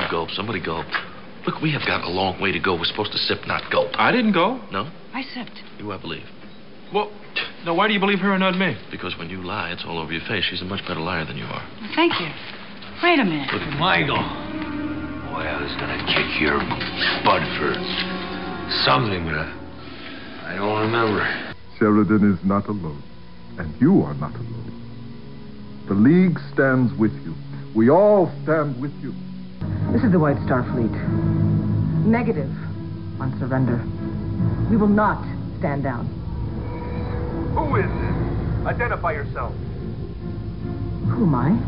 gulp. Somebody gulp. Look, we have got a long way to go. We're supposed to sip, not gulp. I didn't go. No? I sipped. You, I believe. Well, now why do you believe her and not me? Because when you lie, it's all over your face. She's a much better liar than you are. Well, thank you. Wait a minute. Look at Michael. Boy, I was gonna kick your butt for something, but I don't remember. Sheridan is not alone, and you are not alone. The League stands with you. We all stand with you. This is the White Star Fleet. Negative on surrender. We will not stand down. Who is this? Identify yourself. Who am I?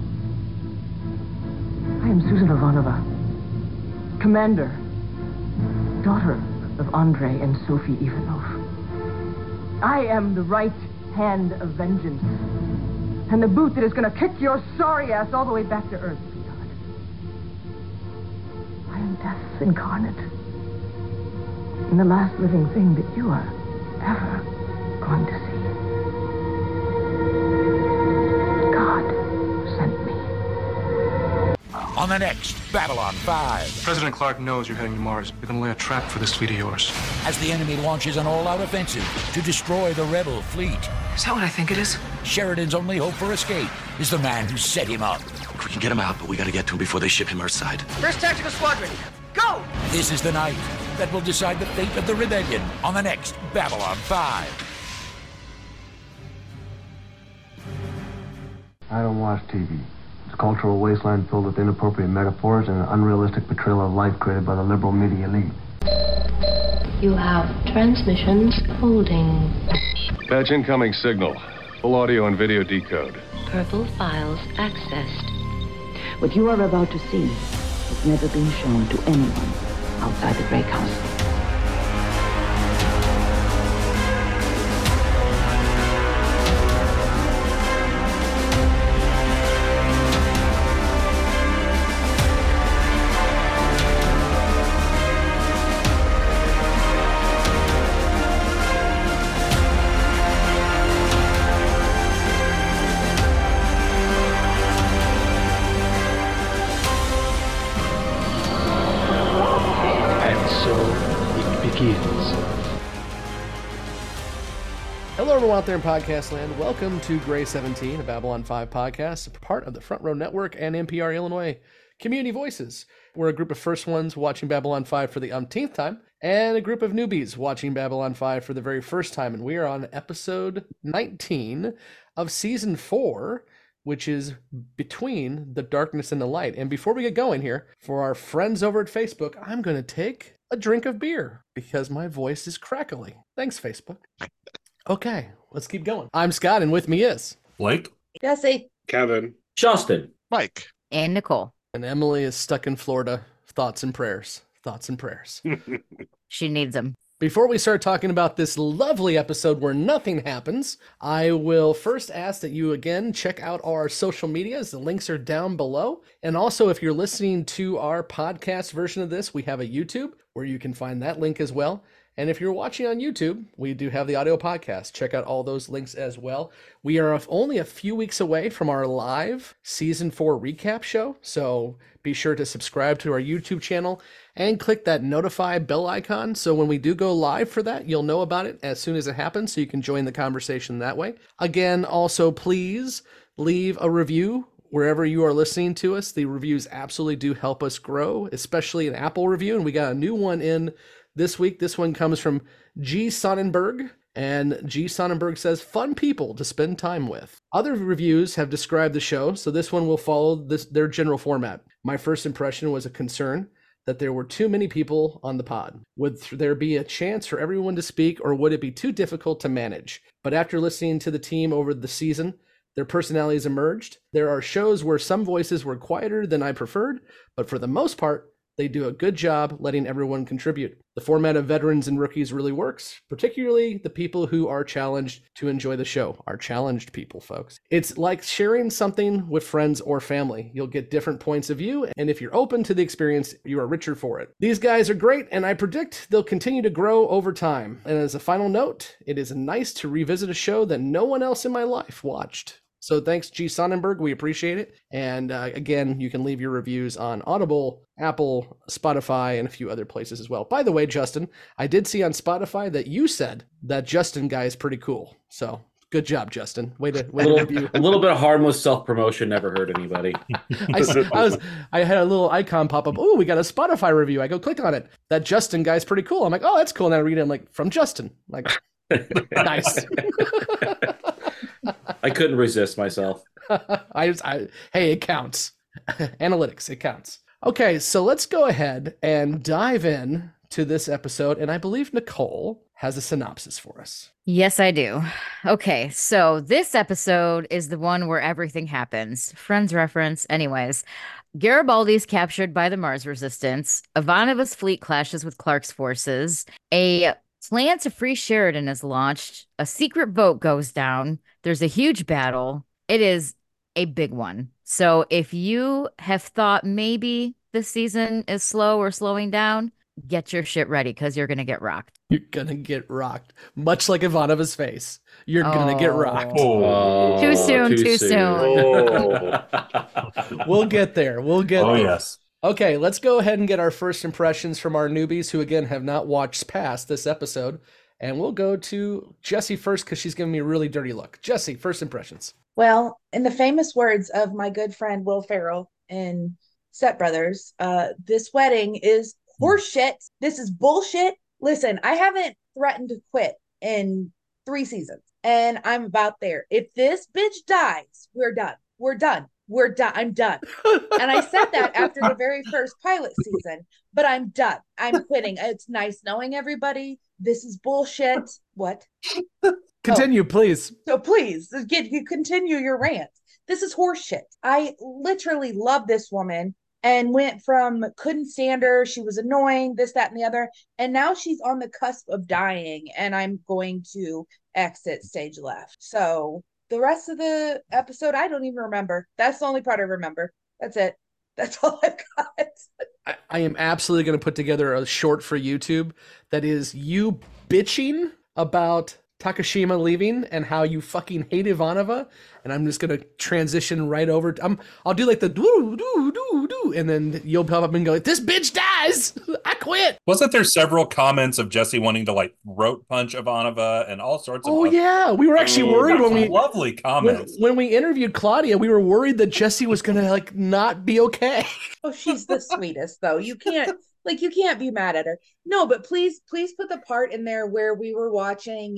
I am Susan Ivanova, commander, daughter of Andrei and Sophie Ivanov. I am the right hand of vengeance, and the boot that is going to kick your sorry ass all the way back to Earth, sweetheart. I am death incarnate, and the last living thing that you are ever going to see. God sent me. On the next Babylon 5. President Clark knows you're heading to Mars. You're gonna lay a trap for this fleet of yours. As the enemy launches an all-out offensive to destroy the rebel fleet. Is that what I think it is? Sheridan's only hope for escape is the man who set him up. We can get him out, but we gotta get to him before they ship him Earthside. First Tactical Squadron, go! This is the night that will decide the fate of the rebellion on the next Babylon 5. I don't watch TV. It's a cultural wasteland filled with inappropriate metaphors and an unrealistic portrayal of life created by the liberal media elite. You have transmissions holding. Patch incoming signal. Full audio and video decode. Purple files accessed. What you are about to see has never been shown to anyone outside the Grey Council. Hello, everyone out there in podcast land. Welcome to Gray 17, a Babylon 5 podcast, a part of the Front Row Network and NPR Illinois Community Voices. We're a group of first ones watching Babylon 5 for the umpteenth time, and a group of newbies watching Babylon 5 for the very first time. And we are on episode 19 of season 4, which is Between the Darkness and the Light. And before we get going here, for our friends over at Facebook, I'm going to take a drink of beer because my voice is crackly. Thanks, Facebook. Okay, let's keep going. I'm Scott, and with me is Blake, Jesse, Kevin, Justin, Mike, and Nicole. And Emily is stuck in Florida. Thoughts and prayers. Thoughts and prayers. She needs them. Before we start talking about this lovely episode where nothing happens, I will first ask that you again check out our social medias. The links are down below. And also, if you're listening to our podcast version of this, we have a YouTube where you can find that link as well. And if you're watching on YouTube, we do have the audio podcast. Check out all those links as well. We are only a few weeks away from our live season 4 recap show. So be sure to subscribe to our YouTube channel and click that notify bell icon. So when we do go live for that, you'll know about it as soon as it happens. So you can join the conversation that way. Again, also, please leave a review wherever you are listening to us. The reviews absolutely do help us grow, especially an Apple review. And we got a new one in this week. This one comes from G. Sonnenberg, and G. Sonnenberg says, fun people to spend time with. Other reviews have described the show, so this one will follow their general format. My first impression was a concern that there were too many people on the pod. Would there be a chance for everyone to speak, or would it be too difficult to manage? But after listening to the team over the season, their personalities emerged. There are shows where some voices were quieter than I preferred, but for the most part, they do a good job letting everyone contribute. The format of veterans and rookies really works, particularly the people who are challenged to enjoy the show, are challenged people, folks. It's like sharing something with friends or family. You'll get different points of view, and if you're open to the experience, you are richer for it. These guys are great, and I predict they'll continue to grow over time. And as a final note, it is nice to revisit a show that no one else in my life watched. So thanks, G. Sonnenberg. We appreciate it. And again, you can leave your reviews on Audible, Apple, Spotify, and a few other places as well. By the way, Justin, I did see on Spotify that you said that Justin guy is pretty cool. So good job, Justin. Way to review. A little bit of harmless self-promotion never hurt anybody. I had a little icon pop up. Oh, we got a Spotify review. I go click on it. That Justin guy's pretty cool. I'm like, oh, that's cool. And I read it. I'm like, from Justin. I'm like, nice. I couldn't resist myself. Hey, it counts. Analytics, it counts. Okay, so let's go ahead and dive in to this episode. And I believe Nicole has a synopsis for us. Yes, I do. Okay, so this episode is the one where everything happens. Friends reference. Anyways, Garibaldi's captured by the Mars Resistance. Ivanova's fleet clashes with Clark's forces. A plan to free Sheridan is launched. A secret vote goes down. There's a huge battle. It is a big one. So if you have thought maybe this season is slow or slowing down, get your shit ready because you're going to get rocked. You're going to get rocked. Much like Ivanova's face. You're going to get rocked. Too soon. We'll get there. Oh, yes. Okay, let's go ahead and get our first impressions from our newbies who, again, have not watched past this episode. And we'll go to Jessie first because she's giving me a really dirty look. Jessie, first impressions. Well, in the famous words of my good friend Will Ferrell in Step Brothers, this wedding is horseshit. This is bullshit. Listen, I haven't threatened to quit in 3 seasons, and I'm about there. If this bitch dies, we're done. We're done. We're done. I'm done. And I said that after the very first pilot season, but I'm done. I'm quitting. It's nice knowing everybody. This is bullshit. What? Continue, please. So please, you continue your rant. This is horseshit. I literally love this woman and went from couldn't stand her, she was annoying, this, that, and the other, and now she's on the cusp of dying, and I'm going to exit stage left. So the rest of the episode, I don't even remember. That's the only part I remember. That's it. That's all I've got. I am absolutely going to put together a short for YouTube that is you bitching about Takashima leaving and how you fucking hate Ivanova, and I'm just gonna transition right over. I'll do like the do, and then you'll pop up and go, "This bitch dies, I quit." Wasn't there several comments of Jesse wanting to like rope punch Ivanova and all sorts of? Oh yeah, we were actually worried when we lovely comments when we interviewed Claudia. We were worried that Jesse was gonna like not be okay. Oh, she's the sweetest though. You can't. Like, you can't be mad at her. No, but please put the part in there where we were watching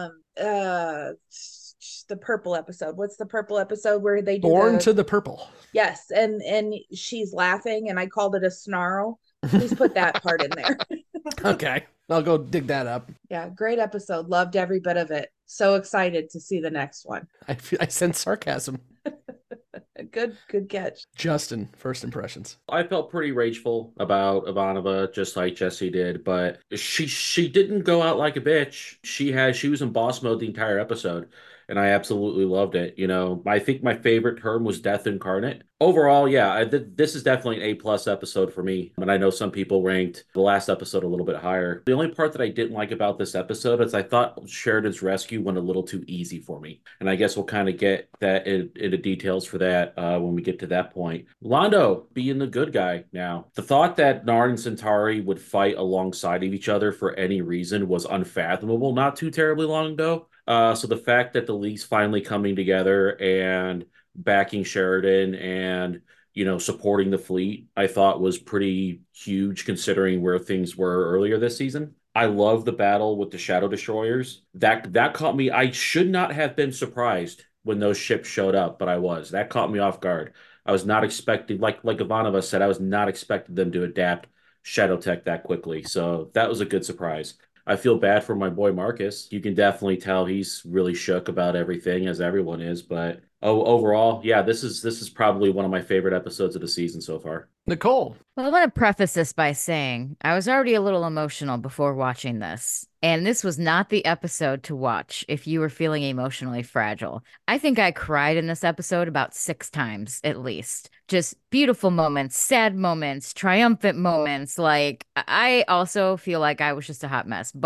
the purple episode. What's the purple episode where they do Born to the Purple? Yes, and she's laughing and I called it a snarl. Please put that part in there. Okay, I'll go dig that up. Yeah, great episode. Loved every bit of it. So excited to see the next one. I sense sarcasm. Good catch. Justin, first impressions. I felt pretty rageful about Ivanova, just like Jesse did, but she didn't go out like a bitch. She was in boss mode the entire episode, and I absolutely loved it. You know, I think my favorite term was death incarnate. Overall, yeah, this is definitely an A+ episode for me. And I know some people ranked the last episode a little bit higher. The only part that I didn't like about this episode is I thought Sheridan's rescue went a little too easy for me. And I guess we'll kind of get that into details for that when we get to that point. Londo being the good guy now. The thought that Narn and Centauri would fight alongside of each other for any reason was unfathomable not too terribly long ago. So the fact that the League's finally coming together and backing Sheridan and, you know, supporting the fleet, I thought was pretty huge considering where things were earlier this season. I love the battle with the Shadow Destroyers. That caught me. I should not have been surprised when those ships showed up, but I was. That caught me off guard. I was not expecting, like Ivanova said, I was not expecting them to adapt Shadow Tech that quickly. So that was a good surprise. I feel bad for my boy Marcus. You can definitely tell he's really shook about everything, as everyone is. But overall, yeah, this is probably one of my favorite episodes of the season so far. Nicole. Well, I want to preface this by saying I was already a little emotional before watching this. And this was not the episode to watch if you were feeling emotionally fragile. I think I cried in this episode about 6 times at least. Just beautiful moments, sad moments, triumphant moments. Like, I also feel like I was just a hot mess, but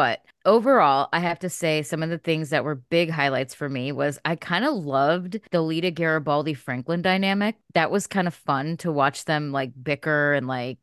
Overall, I have to say some of the things that were big highlights for me was I kind of loved the Lita Garibaldi Franklin dynamic. That was kind of fun to watch them like bicker and like,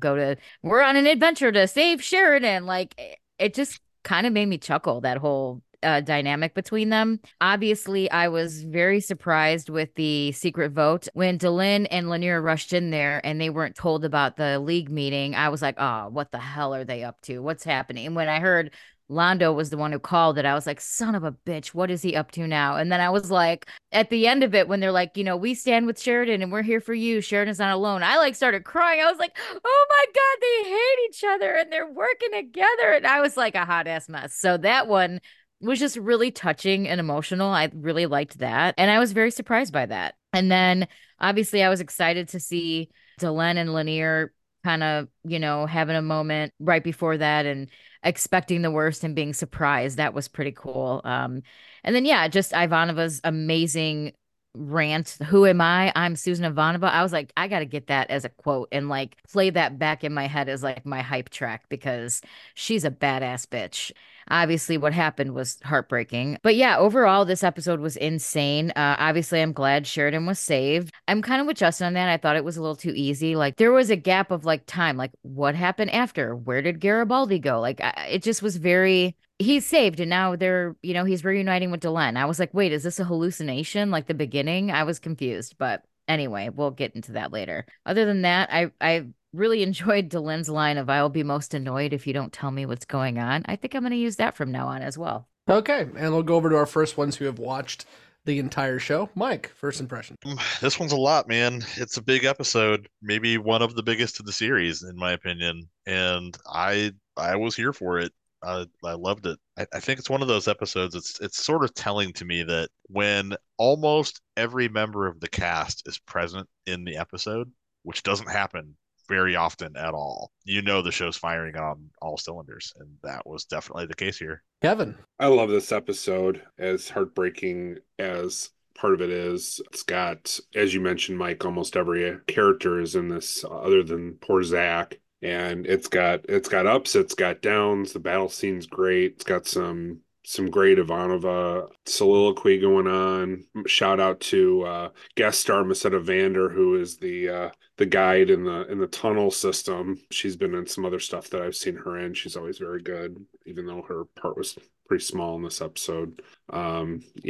we're on an adventure to save Sheridan. Like it just kind of made me chuckle, that whole dynamic between them. Obviously, I was very surprised with the secret vote when Delenn and Lanier rushed in there and they weren't told about the league meeting. I was like, oh, what the hell are they up to? What's happening? And when I heard Londo was the one who called it, I was like, son of a bitch, what is he up to now? And then I was like, at the end of it, when they're like, we stand with Sheridan and we're here for you, Sheridan's not alone, I like started crying. I was like, oh my God, they hate each other and they're working together. And I was like a hot ass mess. So that one was just really touching and emotional. I really liked that. And I was very surprised by that. And then obviously I was excited to see Delenn and Lanier kind of, having a moment right before that and expecting the worst and being surprised. That was pretty cool. And then, just Ivanova's amazing rant. Who am I? I'm Susan Ivanova. I was like, I got to get that as a quote and like play that back in my head as like my hype track because she's a badass bitch. Obviously, what happened was heartbreaking. But yeah, overall, this episode was insane. Obviously, I'm glad Sheridan was saved. I'm kind of with Justin on that. I thought it was a little too easy. Like, there was a gap of like time. Like, what happened after? Where did Garibaldi go? Like, it just was very... He's saved, and now they're, he's reuniting with Delenn. I was like, wait, is this a hallucination? Like the beginning? I was confused. But anyway, we'll get into that later. Other than that, I really enjoyed Delenn's line of, I'll be most annoyed if you don't tell me what's going on. I think I'm going to use that from now on as well. Okay, and we'll go over to our first ones who have watched the entire show. Mike, first impression. This one's a lot, man. It's a big episode, maybe one of the biggest of the series, in my opinion. And I was here for it. I loved it. I think it's one of those episodes. It's sort of telling to me that when almost every member of the cast is present in the episode, which doesn't happen very often at all, the show's firing on all cylinders, and that was definitely the case here. Kevin, I love this episode, as heartbreaking as part of it is. It's got, as you mentioned, Mike, almost every character is in this other than poor Zach. And it's got ups, it's got downs. The battle scene's great. It's got some great Ivanova soliloquy going on. Shout out to guest star Masetta Vander, who is the guide in the tunnel system. She's been in some other stuff that I've seen her in. She's always very good, even though her part was pretty small in this episode. I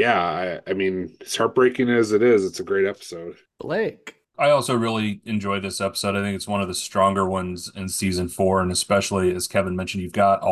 mean, as heartbreaking as it is, it's a great episode. Blake. I also really enjoy this episode. I think it's one of the stronger ones in season 4, and especially as Kevin mentioned,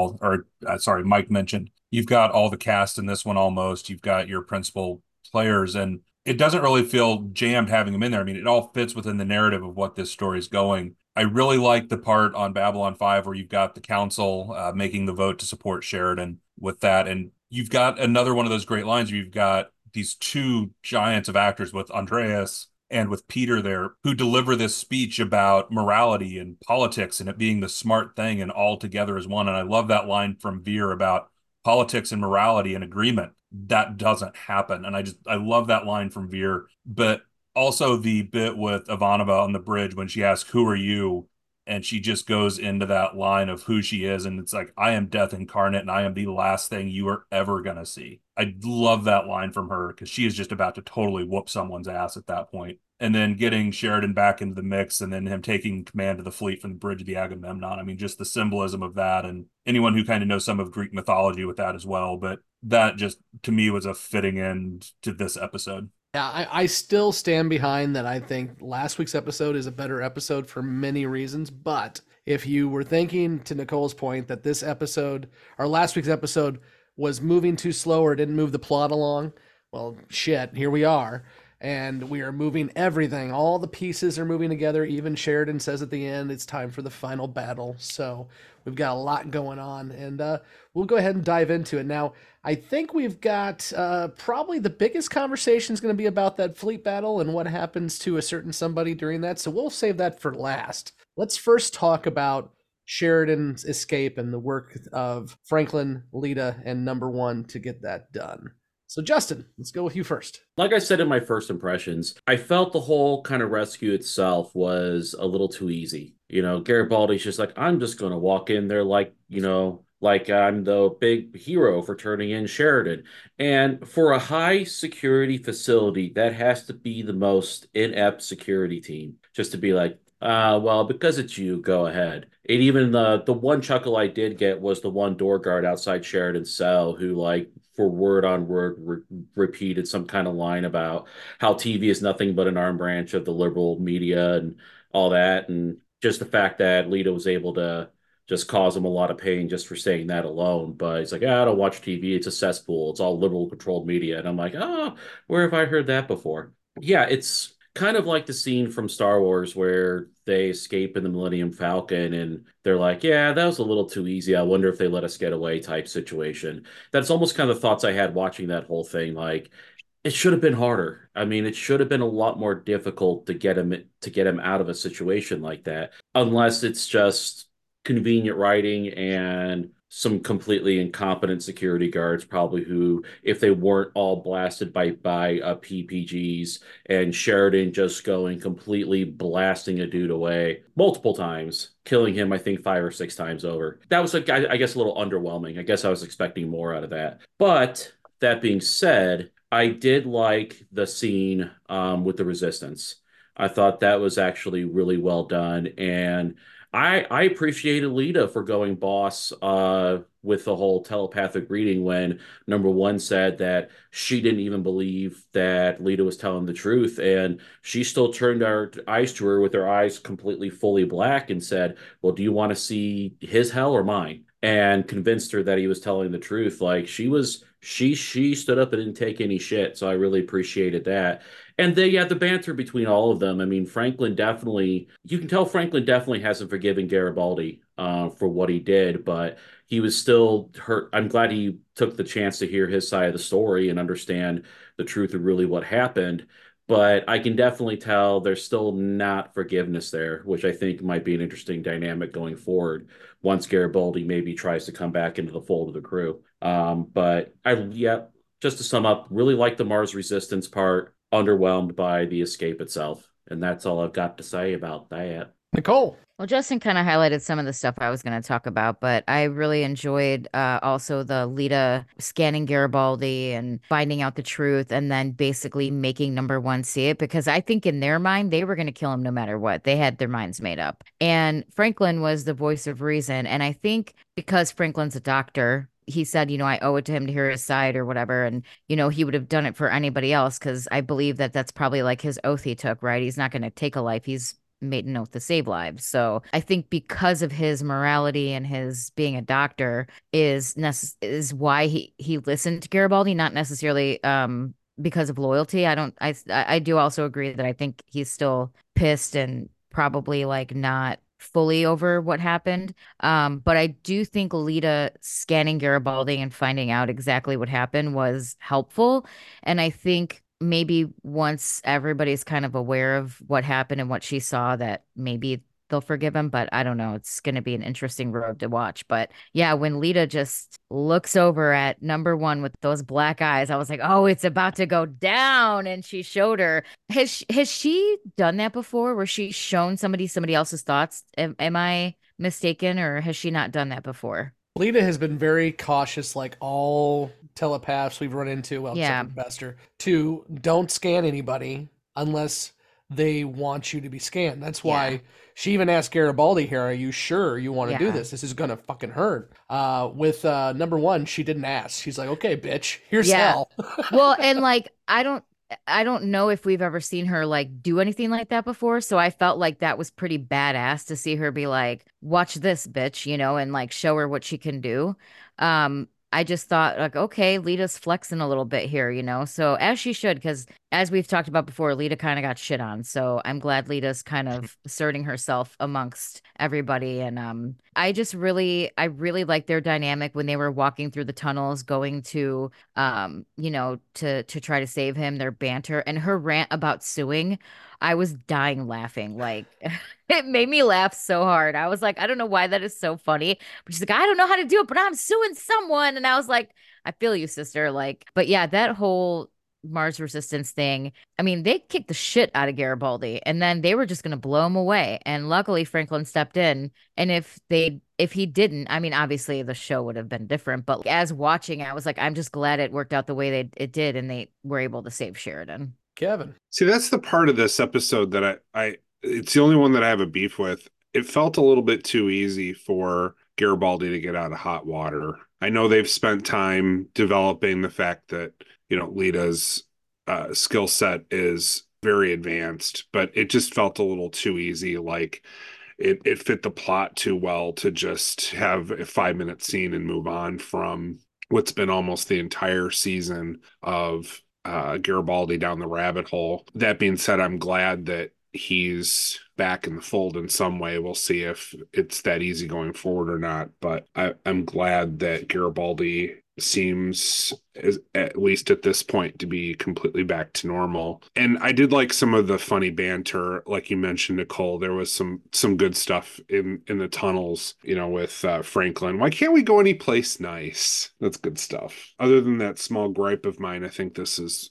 Mike mentioned, you've got all the cast in this one almost. You've got your principal players, and it doesn't really feel jammed having them in there. I mean, it all fits within the narrative of what this story is going. I really like the part on Babylon 5 where you've got the council making the vote to support Sheridan with that, and you've got another one of those great lines where you've got these two giants of actors with Andreas and with Peter there, who deliver this speech about morality and politics and it being the smart thing and all together as one. And I love that line from Veer about politics and morality and agreement. That doesn't happen. And I love that line from Veer. But also the bit with Ivanova on the bridge when she asks, who are you? And she just goes into that line of who she is. And it's like, I am death incarnate and I am the last thing you are ever going to see. I love that line from her because she is just about to totally whoop someone's ass at that point. And then getting Sheridan back into the mix and then him taking command of the fleet from the bridge of the Agamemnon. I mean, just the symbolism of that, and anyone who kind of knows some of Greek mythology with that as well. But that just, to me, was a fitting end to this episode. Yeah, I still stand behind that. I think last week's episode is a better episode for many reasons. But if you were thinking, to Nicole's point, that this episode, or last week's episode, was moving too slow or didn't move the plot along, well, shit, here we are. And we are moving everything. All the pieces are moving together. Even Sheridan says at the end, it's time for the final battle. So we've got a lot going on. And we'll go ahead and dive into it. Now, I think we've got probably the biggest conversation is going to be about that fleet battle and what happens to a certain somebody during that. So we'll save that for last. Let's first talk about Sheridan's escape and the work of Franklin, Lita, and Number One to get that done. So Justin, let's go with you first. Like I said in my first impressions, I felt the whole kind of rescue itself was a little too easy. Garibaldi's just like, I'm just going to walk in there like, Like I'm the big hero for turning in Sheridan. And for a high security facility, that has to be the most inept security team. Just to be like, well, because it's you, go ahead. And even the one chuckle I did get was the one door guard outside Sheridan's cell who like for word on word repeated some kind of line about how TV is nothing but an arm branch of the liberal media and all that. And just the fact that Lita was able to just cause him a lot of pain just for saying that alone. But he's like, I don't watch TV. It's a cesspool. It's all liberal controlled media. And I'm like, oh, where have I heard that before? Yeah, it's kind of like the scene from Star Wars where they escape in the Millennium Falcon and they're like, yeah, that was a little too easy. I wonder if they let us get away type situation. That's almost kind of the thoughts I had watching that whole thing. Like, it should have been harder. I mean, it should have been a lot more difficult to get him out of a situation like that, unless it's just convenient writing and some completely incompetent security guards, probably who, if they weren't all blasted by PPGs and Sheridan just going completely blasting a dude away multiple times, killing him, I think 5 or 6 times over. That was, like, I guess, a little underwhelming. I guess I was expecting more out of that. But that being said, I did like the scene with the Resistance. I thought that was actually really well done, and I appreciated Lita for going boss with the whole telepathic reading when number one said that she didn't even believe that Lita was telling the truth, and she still turned her eyes to her with her eyes completely fully black and said, "Well, do you want to see his hell or mine?" And convinced her that he was telling the truth. Like she stood up and didn't take any shit. So I really appreciated that. And they had the banter between all of them. I mean, you can tell Franklin definitely hasn't forgiven Garibaldi for what he did, but he was still hurt. I'm glad he took the chance to hear his side of the story and understand the truth of really what happened. But I can definitely tell there's still not forgiveness there, which I think might be an interesting dynamic going forward once Garibaldi maybe tries to come back into the fold of the crew. Yeah, just to sum up, really like the Mars Resistance part, underwhelmed by the escape itself. And that's all I've got to say about that. Nicole. Well, Justin kind of highlighted some of the stuff I was going to talk about, but I really enjoyed also the Lita scanning Garibaldi and finding out the truth and then basically making number one see it, because I think in their mind, they were going to kill him no matter what. They had their minds made up. And Franklin was the voice of reason. And I think because Franklin's a doctor, he said, I owe it to him to hear his side or whatever. And, he would have done it for anybody else, because I believe that that's probably like his oath he took, right? He's not going to take a life. He's made an oath to save lives. So I think because of his morality and his being a doctor is why he listened to Garibaldi, not necessarily because of loyalty. I do also agree that I think he's still pissed and probably like not fully over what happened. But I do think Lita scanning Garibaldi and finding out exactly what happened was helpful. And I think maybe once everybody's kind of aware of what happened and what she saw, that maybe they'll forgive him. But I don't know. It's going to be an interesting road to watch. But yeah, when Lita just looks over at number one with those black eyes, I was like, oh, it's about to go down. And she showed her. Has she done that before, where she's shown somebody else's thoughts? Am I mistaken, or has she not done that before? Lita has been very cautious, like all telepaths we've run into, well, except for Bester, to don't scan anybody unless they want you to be scanned. That's why she even asked Garibaldi here, are you sure you want to do this? This is going to fucking hurt. With number one, she didn't ask. She's like, okay, bitch, here's hell. Well, and like, I don't know if we've ever seen her like do anything like that before. So I felt like that was pretty badass to see her be like, watch this, bitch, and like show her what she can do. I just thought like, okay, Lita's flexing a little bit here, so as she should, because as we've talked about before, Lita kind of got shit on. So I'm glad Lita's kind of asserting herself amongst everybody. And I really like their dynamic when they were walking through the tunnels, going to, to try to save him, their banter and her rant about suing. I was dying laughing. Like it made me laugh so hard. I was like, I don't know why that is so funny. But she's like, I don't know how to do it, but I'm suing someone. And I was like, I feel you, sister. Like, but yeah, that whole Mars Resistance thing. I mean, they kicked the shit out of Garibaldi and then they were just going to blow him away. And luckily Franklin stepped in. And if they if he didn't, I mean, obviously the show would have been different, but as watching, I was like, I'm just glad it worked out the way it did, and they were able to save Sheridan. Kevin. See, that's the part of this episode that I it's the only one that I have a beef with. It felt a little bit too easy for Garibaldi to get out of hot water. I know they've spent time developing the fact that, Lita's skill set is very advanced, but it just felt a little too easy. Like it fit the plot too well to just have a 5-minute scene and move on from what's been almost the entire season of Garibaldi down the rabbit hole. That being said, I'm glad that he's back in the fold in some way. We'll see if it's that easy going forward or not, but I'm glad that Garibaldi seems, at least at this point, to be completely back to normal. And I did like some of the funny banter, like you mentioned, Nicole. There was some good stuff in the tunnels, with Franklin. Why can't we go any place nice? That's good stuff. Other than that small gripe of mine, I think this is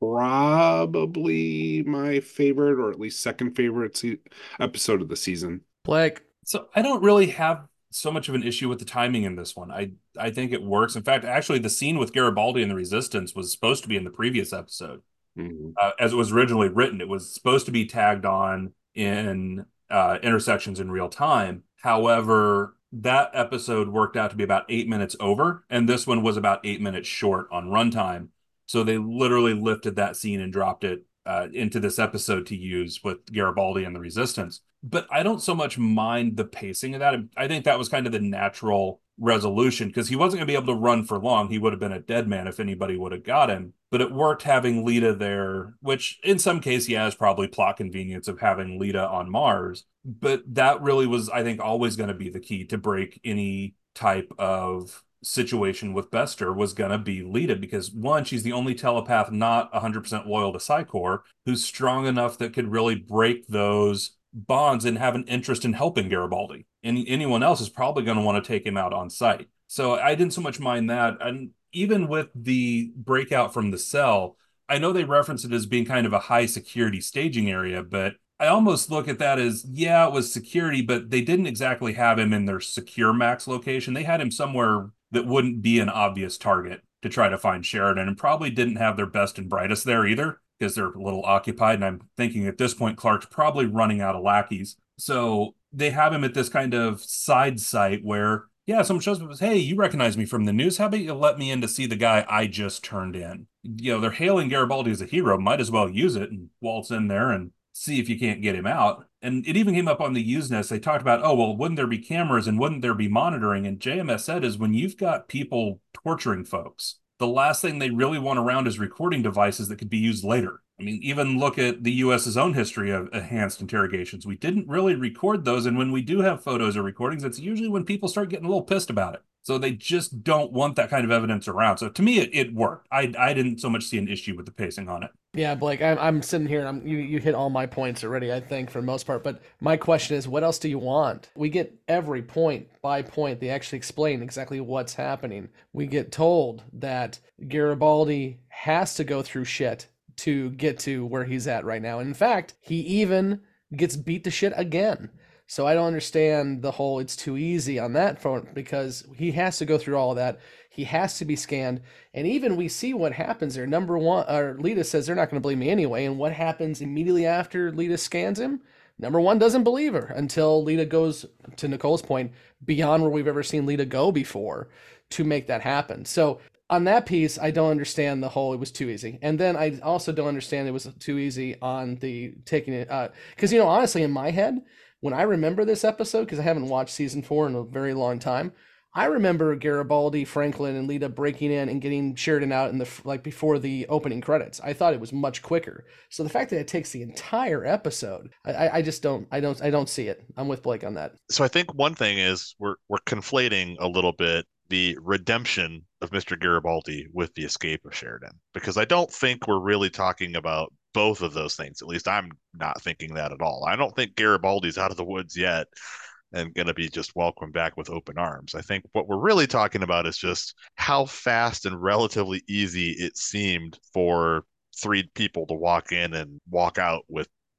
probably my favorite, or at least second favorite episode of the season. Blake. So I don't really have so much of an issue with the timing in this one. I think it works. In fact, actually, the scene with Garibaldi and the Resistance was supposed to be in the previous episode. Mm-hmm. As it was originally written, it was supposed to be tagged on in intersections in real time. However, that episode worked out to be about 8 minutes over, and this one was about 8 minutes short on runtime. So they literally lifted that scene and dropped it into this episode to use with Garibaldi and the Resistance. But I don't so much mind the pacing of that. I think that was kind of the natural resolution, because he wasn't going to be able to run for long. He would have been a dead man if anybody would have got him. But it worked having Lita there, which in some case, yeah, is probably plot convenience of having Lita on Mars. But that really was, I think, always going to be the key to break any type of situation with Bester, was going to be Lita, because one, she's the only telepath not 100% loyal to Psychor who's strong enough that could really break those bonds and have an interest in helping Garibaldi. And anyone else is probably going to want to take him out on sight. So I didn't so much mind that. And even with the breakout from the cell, I know they reference it as being kind of a high security staging area, but I almost look at that as, yeah, it was security, but they didn't exactly have him in their secure max location. They had him somewhere that wouldn't be an obvious target to try to find Sheridan, and probably didn't have their best and brightest there either, because they're a little occupied. And I'm thinking at this point, Clark's probably running out of lackeys. So they have him at this kind of side site where, yeah, someone shows up and says, hey, you recognize me from the news. How about you let me in to see the guy I just turned in? They're hailing Garibaldi as a hero. Might as well use it and waltz in there and see if you can't get him out. And it even came up on the Usenet. They talked about, oh, well, wouldn't there be cameras and wouldn't there be monitoring? And JMS said is, when you've got people torturing folks, the last thing they really want around is recording devices that could be used later. I mean, even look at the U.S.'s own history of enhanced interrogations. We didn't really record those. And when we do have photos or recordings, it's usually when people start getting a little pissed about it. So they just don't want that kind of evidence around. So to me, it worked. I didn't so much see an issue with the pacing on it. Yeah, Blake, I'm sitting here and you hit all my points already, I think, for the most part. But my question is, what else do you want? We get every point by point. They actually explain exactly what's happening. We get told that Garibaldi has to go through shit to get to where he's at right now. In fact, he even gets beat to shit again. So I don't understand the whole it's too easy on that front, because he has to go through all of that. He has to be scanned. And even we see what happens there. Number one, or Lita says they're not going to believe me anyway. And what happens immediately after Lita scans him? Number one doesn't believe her until Lita goes, to Nicole's point, beyond where we've ever seen Lita go before to make that happen. So on that piece, I don't understand the whole it was too easy. And then I also don't understand it was too easy on the taking it. Because, honestly, in my head, when I remember this episode, because I haven't watched season 4 in a very long time, I remember Garibaldi, Franklin, and Lita breaking in and getting Sheridan out in the before the opening credits. I thought it was much quicker. So the fact that it takes the entire episode, I just don't see it. I'm with Blake on that. So I think one thing is we're conflating a little bit the redemption of Mr. Garibaldi with the escape of Sheridan, because I don't think we're really talking about both of those things. At least I'm not thinking that at all. I don't think Garibaldi's out of the woods yet and going to be just welcomed back with open arms. I think what we're really talking about is just how fast and relatively easy it seemed for 3 people to walk in and walk out with like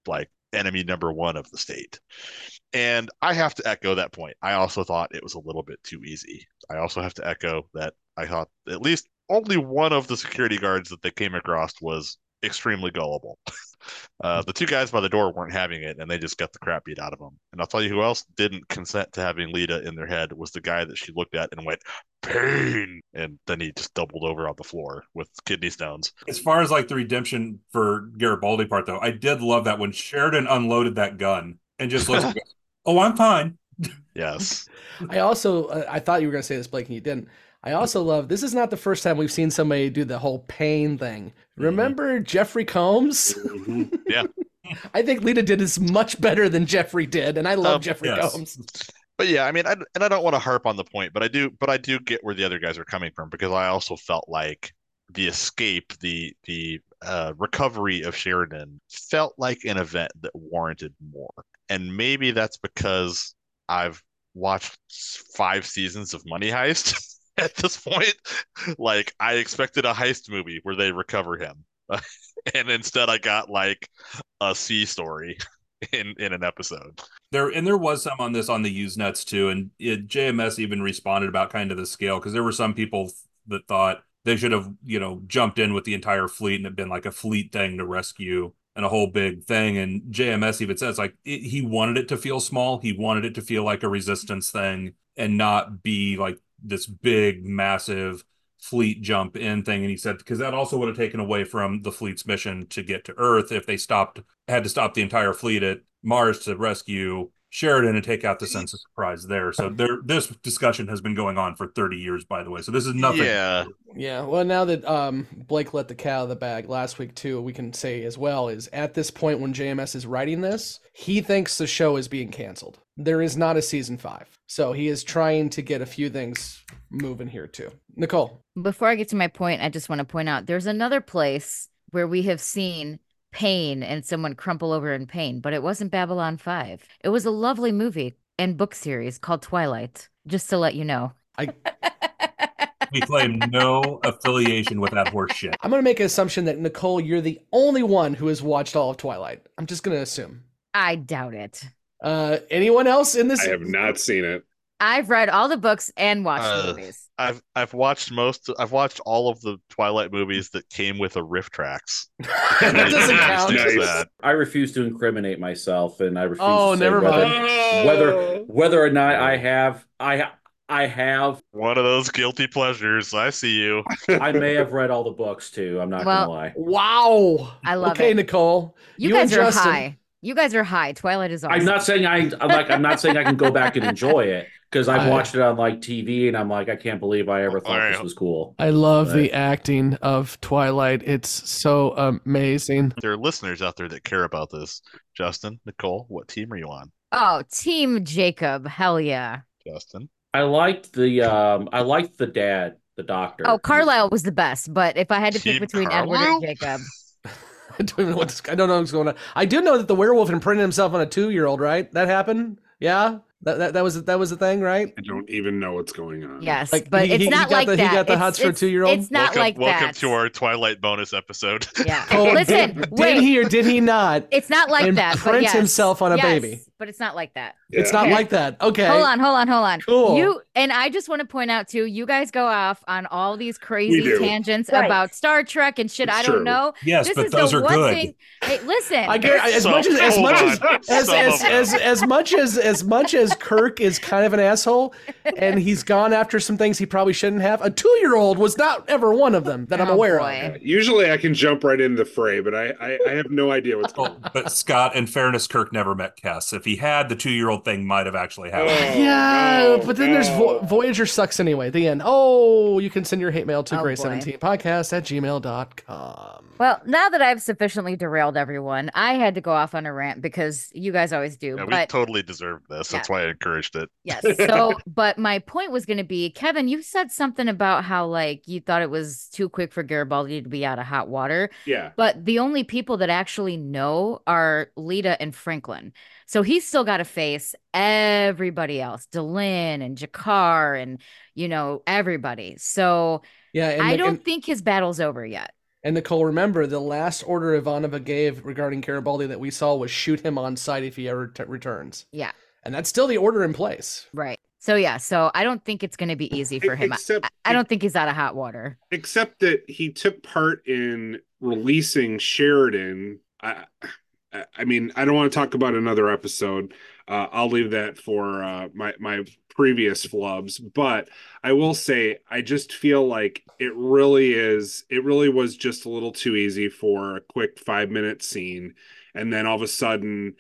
enemy number one of the state. And I have to echo that point. I also thought it was a little bit too easy. I also have to echo that I thought at least only one of the security guards that they came across was extremely gullible. The two guys by the door weren't having it, and they just got the crap beat out of them. And I'll tell you who else didn't consent to having Lita in their head was the guy that she looked at and went, pain! And then he just doubled over on the floor with kidney stones. As far as like the redemption for Garibaldi part, though, I did love that when Sheridan unloaded that gun and just looks, oh, I'm fine. Yes. I also, I thought you were going to say this, Blake, and you didn't. I also love, this is not the first time we've seen somebody do the whole pain thing. Remember Jeffrey Combs? Yeah. I think Lita did this much better than Jeffrey did, and I love Jeffrey Combs. But yeah, I mean, I don't want to harp on the point, but I do get where the other guys are coming from, because I also felt like the escape, the recovery of Sheridan felt like an event that warranted more. And maybe that's because I've watched 5 seasons of Money Heist at this point. Like, I expected a heist movie where they recover him. And instead I got like a C story in an episode. There was some on this on the Usenets too, and JMS even responded about kind of the scale, because there were some people that thought they should have, jumped in with the entire fleet and it been like a fleet thing to rescue and a whole big thing. And JMS even says like he wanted it to feel small. He wanted it to feel like a resistance thing and not be like this big, massive fleet jump in thing. And he said, because that also would have taken away from the fleet's mission to get to Earth if they had to stop the entire fleet at Mars to rescue Sheridan and take out the sense of surprise there. So this discussion has been going on for 30 years, by the way. So this is nothing. Yeah. Well, now that Blake let the cat out of the bag last week too, we can say as well is at this point when JMS is writing this, he thinks the show is being canceled. There is not a season 5. So he is trying to get a few things moving here too. Nicole. Before I get to my point, I just want to point out there's another place where we have seen pain and someone crumple over in pain, but it wasn't Babylon 5. It was a lovely movie and book series called Twilight, just to let you know. We claim no affiliation with that horse shit. I'm going to make an assumption that, Nicole, you're the only one who has watched all of Twilight. I'm just going to assume. I doubt it. Anyone else in this? I have not seen it. I've read all the books and watched the movies. I've watched all of the Twilight movies that came with a riff tracks. That doesn't count. Nice. I refuse to incriminate myself, and I refuse to say never mind. whether or not I have one of those guilty pleasures. I see you. I may have read all the books too. I'm not gonna lie. Wow. I love it. Okay, Nicole. You guys are high. You guys are high. Twilight is awesome. I'm not saying I'm not saying I can go back and enjoy it, because I've watched it on like TV and I'm like, I can't believe I ever thought this was cool. I love the acting of Twilight. It's so amazing. There are listeners out there that care about this. Justin, Nicole, what team are you on? Oh, Team Jacob. Hell yeah. Justin. I liked the dad, the doctor. Oh, Carlisle was the best, but if I had to pick between Carlisle? Edward and Jacob. I don't know what's going on. I do know that the werewolf imprinted himself on a 2-year-old, right? That happened? Yeah? That was the thing, right? I don't even know what's going on. Yes, but it's not like that. He got the hots for a 2-year-old? It's not like that. Welcome to our Twilight bonus episode. Yeah. Listen, did he or did he not? It's not like that. Imprint himself on a baby. But it's not like that. Yeah. It's not like that. Okay. Hold on. Cool. And I just want to point out too, you guys go off on all these crazy tangents about Star Trek and shit. I don't know. Yes, this but is those the are one good. thing. Hey, listen. As much as Kirk is kind of an asshole, and he's gone after some things he probably shouldn't have, a 2-year-old was not ever one of them that I'm aware of. Usually I can jump right into the fray, but I have no idea what's going on. But Scott, in fairness, Kirk never met Kes. If he had, the 2-year-old thing might have actually happened. But then there's Voyager sucks anyway. The end. Oh, you can send your hate mail to gray17podcast@gmail.com. Well, now that I've sufficiently derailed everyone, I had to go off on a rant because you guys always do. Yeah, we totally deserved this. That's why I encouraged it. Yes. So, but my point was going to be, Kevin, you said something about how like you thought it was too quick for Garibaldi to be out of hot water. Yeah. But the only people that actually know are Lita and Franklin. So he's still got to face everybody else, Delenn and Jakar and, everybody. So I don't think his battle's over yet. And Nicole, remember, the last order Ivanova gave regarding Garibaldi that we saw was shoot him on sight if he ever returns. Yeah. And that's still the order in place. Right. So, yeah. So I don't think it's going to be easy for him. I don't think he's out of hot water. Except that he took part in releasing Sheridan. I mean, I don't want to talk about another episode. I'll leave that for my previous flubs. But I will say, I just feel like it really was just a little too easy for a quick 5-minute scene. And then all of a sudden,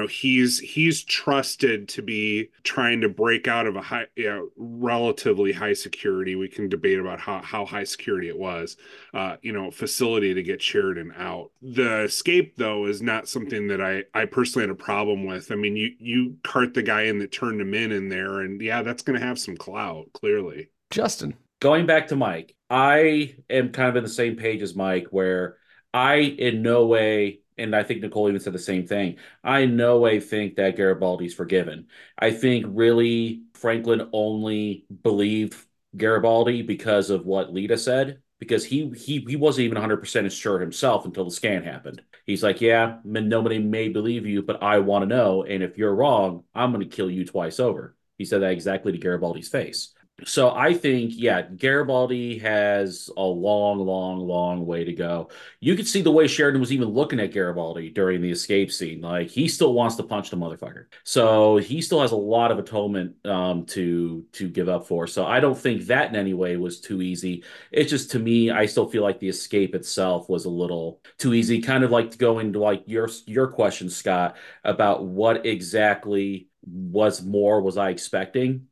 he's trusted to be trying to break out of a relatively high security. We can debate about how high security it was, facility to get Sheridan out. The escape, though, is not something that I personally had a problem with. I mean, you cart the guy in that turned him in there, and yeah, that's going to have some clout, clearly. Justin. Going back to Mike, I am kind of in the same page as Mike, where I in no way, and I think Nicole even said the same thing, I in no way think that Garibaldi's forgiven. I think really Franklin only believed Garibaldi because of what Lita said, because he wasn't even 100% sure himself until the scan happened. He's like, yeah, nobody may believe you, but I want to know, and if you're wrong, I'm going to kill you twice over. He said that exactly to Garibaldi's face. So I think, yeah, Garibaldi has a long, long, long way to go. You could see the way Sheridan was even looking at Garibaldi during the escape scene. Like, he still wants to punch the motherfucker. So he still has a lot of atonement to give up for. So I don't think that in any way was too easy. It's just, to me, I still feel like the escape itself was a little too easy. Kind of like to go into like your question, Scott, about what exactly was I expecting.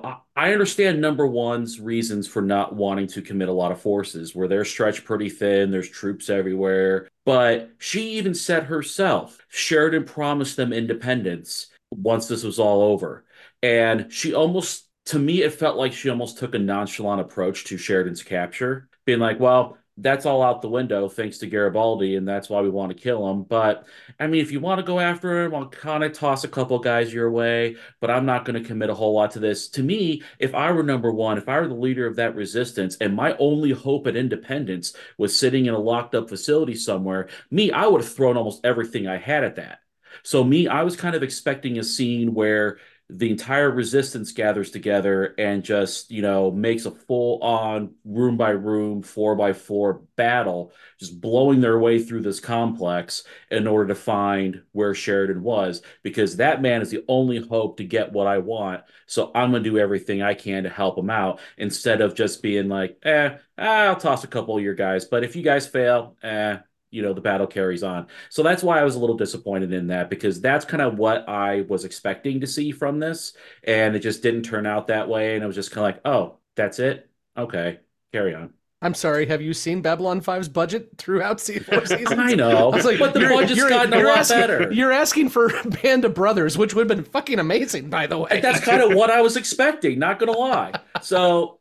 I understand number one's reasons for not wanting to commit a lot of forces, where they're stretched pretty thin, there's troops everywhere. But she even said herself, Sheridan promised them independence once this was all over. And she almost, to me, it felt like she almost took a nonchalant approach to Sheridan's capture, being like, well, that's all out the window thanks to Garibaldi, and that's why we want to kill him. But, I mean, if you want to go after him, I'll kind of toss a couple guys your way, but I'm not going to commit a whole lot to this. To me, if I were number one, if I were the leader of that resistance, and my only hope at independence was sitting in a locked-up facility somewhere, I would have thrown almost everything I had at that. So I was kind of expecting a scene where the entire resistance gathers together and just, makes a full-on room-by-room, 4x4 battle, just blowing their way through this complex in order to find where Sheridan was, because that man is the only hope to get what I want. So I'm going to do everything I can to help him out, instead of just being like, I'll toss a couple of your guys, but if you guys fail, the battle carries on. So that's why I was a little disappointed in that, because that's kind of what I was expecting to see from this. And it just didn't turn out that way. And it was just kind of like, oh, that's it? Okay, carry on. I'm sorry, have you seen Babylon 5's budget throughout four seasons? I know, I was like, but the budget's gotten a lot better. You're asking for Band of Brothers, which would have been fucking amazing, by the way. And that's kind of what I was expecting, not going to lie. So...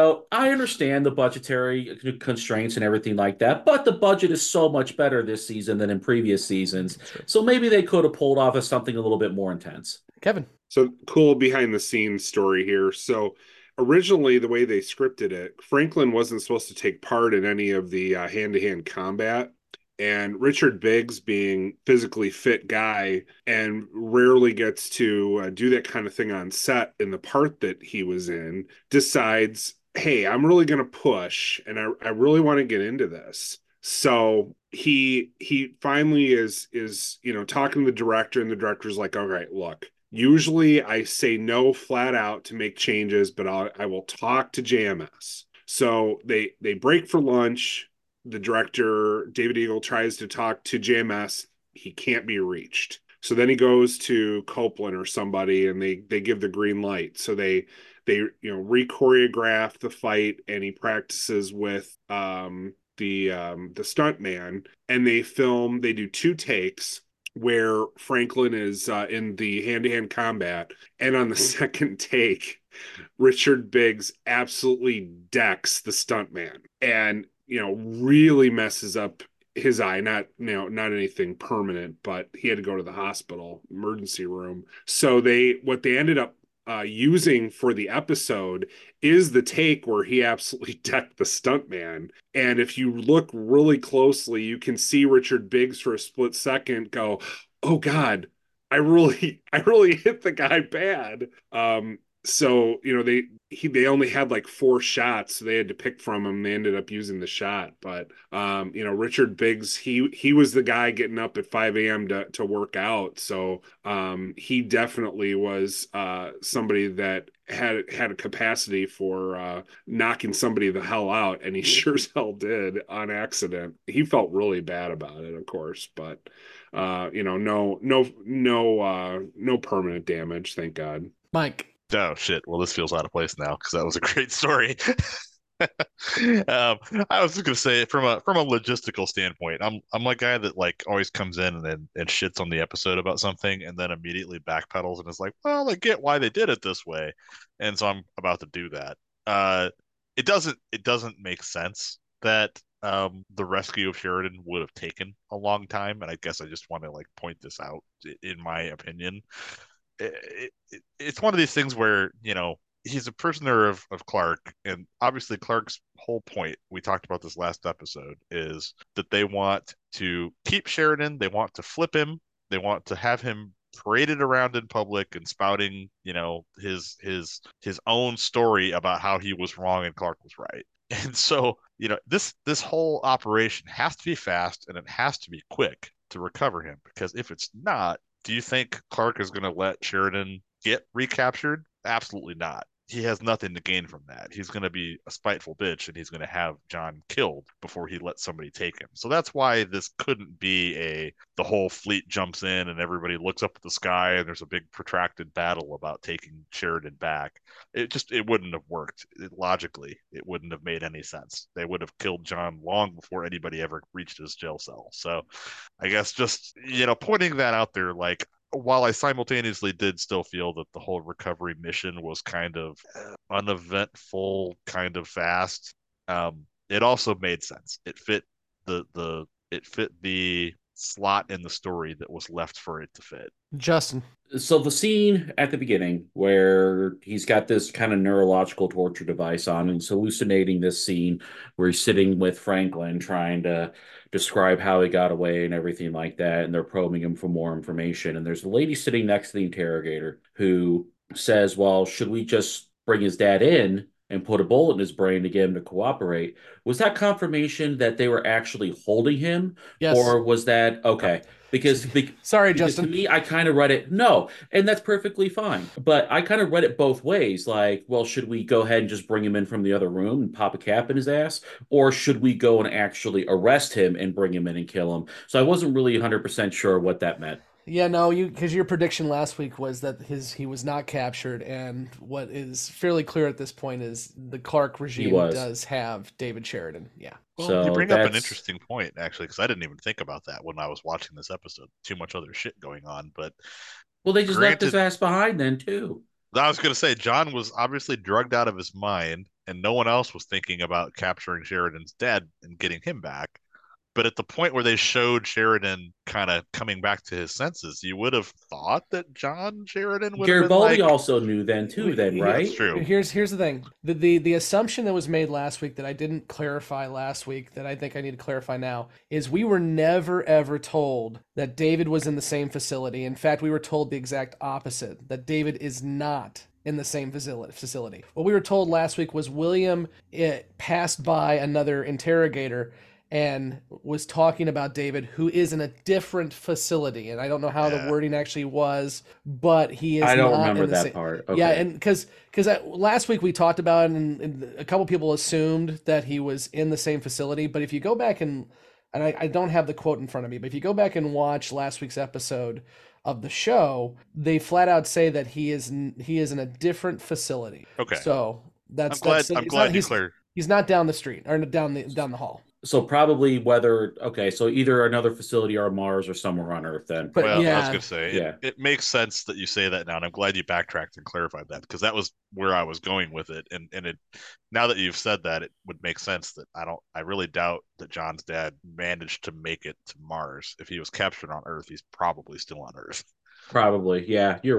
I understand the budgetary constraints and everything like that, but the budget is so much better this season than in previous seasons. So maybe they could have pulled off something a little bit more intense. Kevin. So cool behind the scenes story here. So originally, the way they scripted it, Franklin wasn't supposed to take part in any of the hand-to-hand combat. And Richard Biggs, being physically fit guy and rarely gets to do that kind of thing on set in the part that he was in, decides, hey, I'm really going to push and I really want to get into this. So he finally is talking to the director, and the director's like, all right, look, usually I say no flat out to make changes, but I will talk to JMS. So they break for lunch. The director, David Eagle, tries to talk to JMS. He can't be reached. So then he goes to Copeland or somebody, and they give the green light. So they re-choreograph the fight, and he practices with the stunt man, and they do 2 takes where Franklin is in the hand-to-hand combat, and on the second take, Richard Biggs absolutely decks the stuntman and really messes up his eye. Not anything permanent, but he had to go to the hospital emergency room. So what they ended up using for the episode is the take where he absolutely decked the stuntman. And if you look really closely, you can see Richard Biggs for a split second go, "Oh God, I really hit the guy bad." So they only had like 4 shots, so they had to pick from him. They ended up using the shot, but Richard Biggs, he was the guy getting up at 5 a.m. to work out. So he definitely was somebody that had a capacity for knocking somebody the hell out, and he sure as hell did on accident. He felt really bad about it, of course, but no permanent damage, thank God. Mike. Oh shit! Well, this feels out of place now because that was a great story. I was just gonna say from a logistical standpoint, I'm a guy that like always comes in and shits on the episode about something and then immediately backpedals and is like, well, I get why they did it this way, and so I'm about to do that. It doesn't make sense that the rescue of Sheridan would have taken a long time, and I guess I just want to like point this out in my opinion. It's one of these things where he's a prisoner of Clark, and obviously Clark's whole point, we talked about this last episode, is that they want to keep Sheridan, they want to flip him, they want to have him paraded around in public and spouting his own story about how he was wrong and Clark was right. And so this whole operation has to be fast and it has to be quick to recover him, because if it's not, do you think Clark is going to let Sheridan get recaptured? Absolutely not. He has nothing to gain from that. He's going to be a spiteful bitch, and he's going to have John killed before he lets somebody take him. So that's why this couldn't be the whole fleet jumps in and everybody looks up at the sky and there's a big protracted battle about taking Sheridan back. It wouldn't have worked. Logically, it wouldn't have made any sense. They would have killed John long before anybody ever reached his jail cell. So I guess just, pointing that out there, like, while I simultaneously did still feel that the whole recovery mission was kind of uneventful, kind of fast, it also made sense. It fit the slot in the story that was left for it to fit. Justin. So the scene at the beginning where he's got this kind of neurological torture device on and he's hallucinating this scene where he's sitting with Franklin trying to describe how he got away and everything like that, and they're probing him for more information. And there's a lady sitting next to the interrogator who says, well, should we just bring his dad in and put a bullet in his brain to get him to cooperate? Was that confirmation that they were actually holding him? Yes. Or was that okay? Because Justin. To me, I kind of read it, no, and that's perfectly fine. But I kind of read it both ways. Like, well, should we go ahead and just bring him in from the other room and pop a cap in his ass? Or should we go and actually arrest him and bring him in and kill him? So I wasn't really 100% sure what that meant. Yeah, no, because your prediction last week was that he was not captured, and what is fairly clear at this point is the Clark regime does have David Sheridan. Yeah. Well, so you bring up an interesting point, actually, because I didn't even think about that when I was watching this episode. Too much other shit going on, but they just left his ass behind then too. I was going to say John was obviously drugged out of his mind, and no one else was thinking about capturing Sheridan's dad and getting him back. But at the point where they showed Sheridan kind of coming back to his senses, you would have thought that John Sheridan would have been Garibaldi also knew then too, right? That's true. Here's the thing. The assumption that was made last week that I didn't clarify last week that I think I need to clarify now is we were never ever told that David was in the same facility. In fact, we were told the exact opposite, that David is not in the same facility. What we were told last week was William passed by another interrogator and was talking about David, who is in a different facility. And I don't know how the wording actually was, but he is. I don't not remember in the that part. Okay. Yeah, and because last week we talked about it, and a couple people assumed that he was in the same facility. But if you go back and I don't have the quote in front of me, but if you go back and watch last week's episode of the show, they flat out say that he is in a different facility. Okay. So I'm glad you cleared. He's not down the street or down the hall. So probably so either another facility or Mars or somewhere on Earth then. But I was going to say, it makes sense that you say that now, and I'm glad you backtracked and clarified that, because that was where I was going with it. And it, now that you've said that, it would make sense that I really doubt that John's dad managed to make it to Mars. If he was captured on Earth, he's probably still on Earth. Probably, yeah, you're right.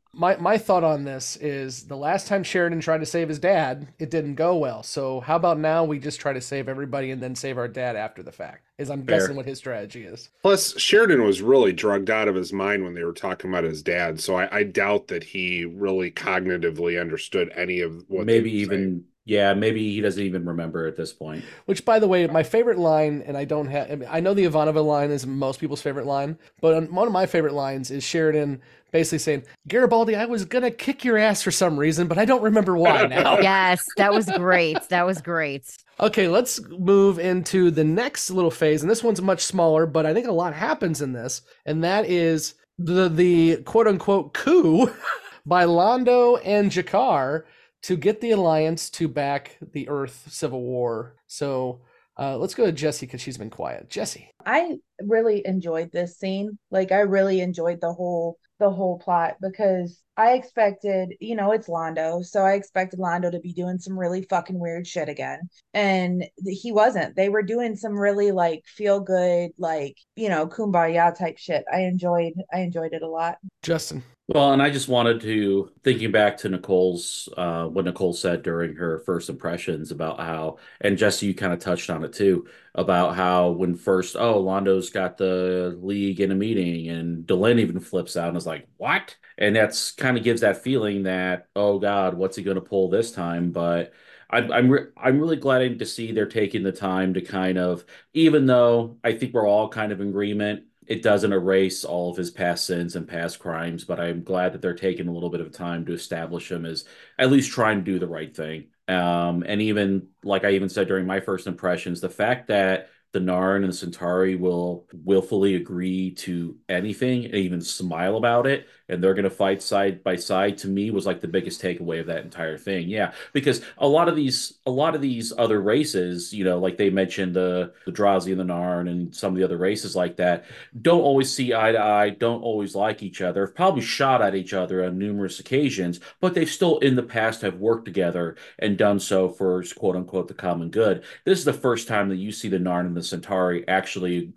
My thought on this is the last time Sheridan tried to save his dad, it didn't go well. So how about now we just try to save everybody and then save our dad after the fact? Is I'm guessing what his strategy is. Plus, Sheridan was really drugged out of his mind when they were talking about his dad. So I doubt that he really cognitively understood any of what maybe even maybe he doesn't even remember at this point. Which, by the way, my favorite line, and I know the Ivanova line is most people's favorite line, but one of my favorite lines is Sheridan basically saying, Garibaldi, I was going to kick your ass for some reason, but I don't remember why now. Yes, that was great. That was great. Okay, let's move into the next little phase, and this one's much smaller, but I think a lot happens in this, and that is the quote-unquote coup by Londo and G'Kar to get the Alliance to back the Earth Civil War. So let's go to Jesse because she's been quiet. Jesse. I really enjoyed this scene. Like, I really enjoyed the whole plot because I expected, it's Londo, so I expected Londo to be doing some really fucking weird shit again. And he wasn't. They were doing some really like feel good, like, kumbaya type shit. I enjoyed it a lot. Justin. Well, and I just wanted to, thinking back to Nicole's, what Nicole said during her first impressions about how, and Jesse, you kind of touched on it too, about how when first, Londo's got the League in a meeting and Delenn even flips out and is like, what? And that's kind of gives that feeling that, oh God, what's he going to pull this time? But I'm really glad to see they're taking the time to kind of, even though I think we're all kind of in agreement, it doesn't erase all of his past sins and past crimes, but I'm glad that they're taking a little bit of time to establish him as at least trying to do the right thing. And even, like I even said during my first impressions, the fact that the Narn and the Centauri will willfully agree to anything and even smile about it, and they're going to fight side by side, to me was like the biggest takeaway of that entire thing. Yeah, because a lot of these other races, like they mentioned the Drazi and the Narn and some of the other races like that, don't always see eye to eye, don't always like each other, have probably shot at each other on numerous occasions, but they've still in the past have worked together and done so for quote unquote the common good. This is the first time that you see the Narn and the Centauri actually,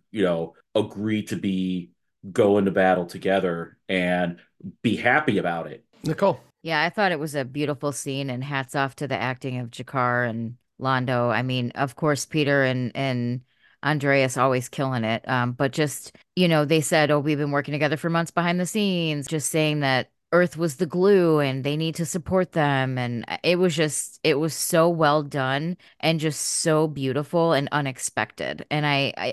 agree to go into battle together and be happy about it. Nicole. Yeah, I thought it was a beautiful scene, and hats off to the acting of G'Kar and Londo. I mean, of course, Peter and Andreas always killing it. But just, they said, we've been working together for months behind the scenes, just saying that Earth was the glue and they need to support them. And it was so well done and just so beautiful and unexpected. And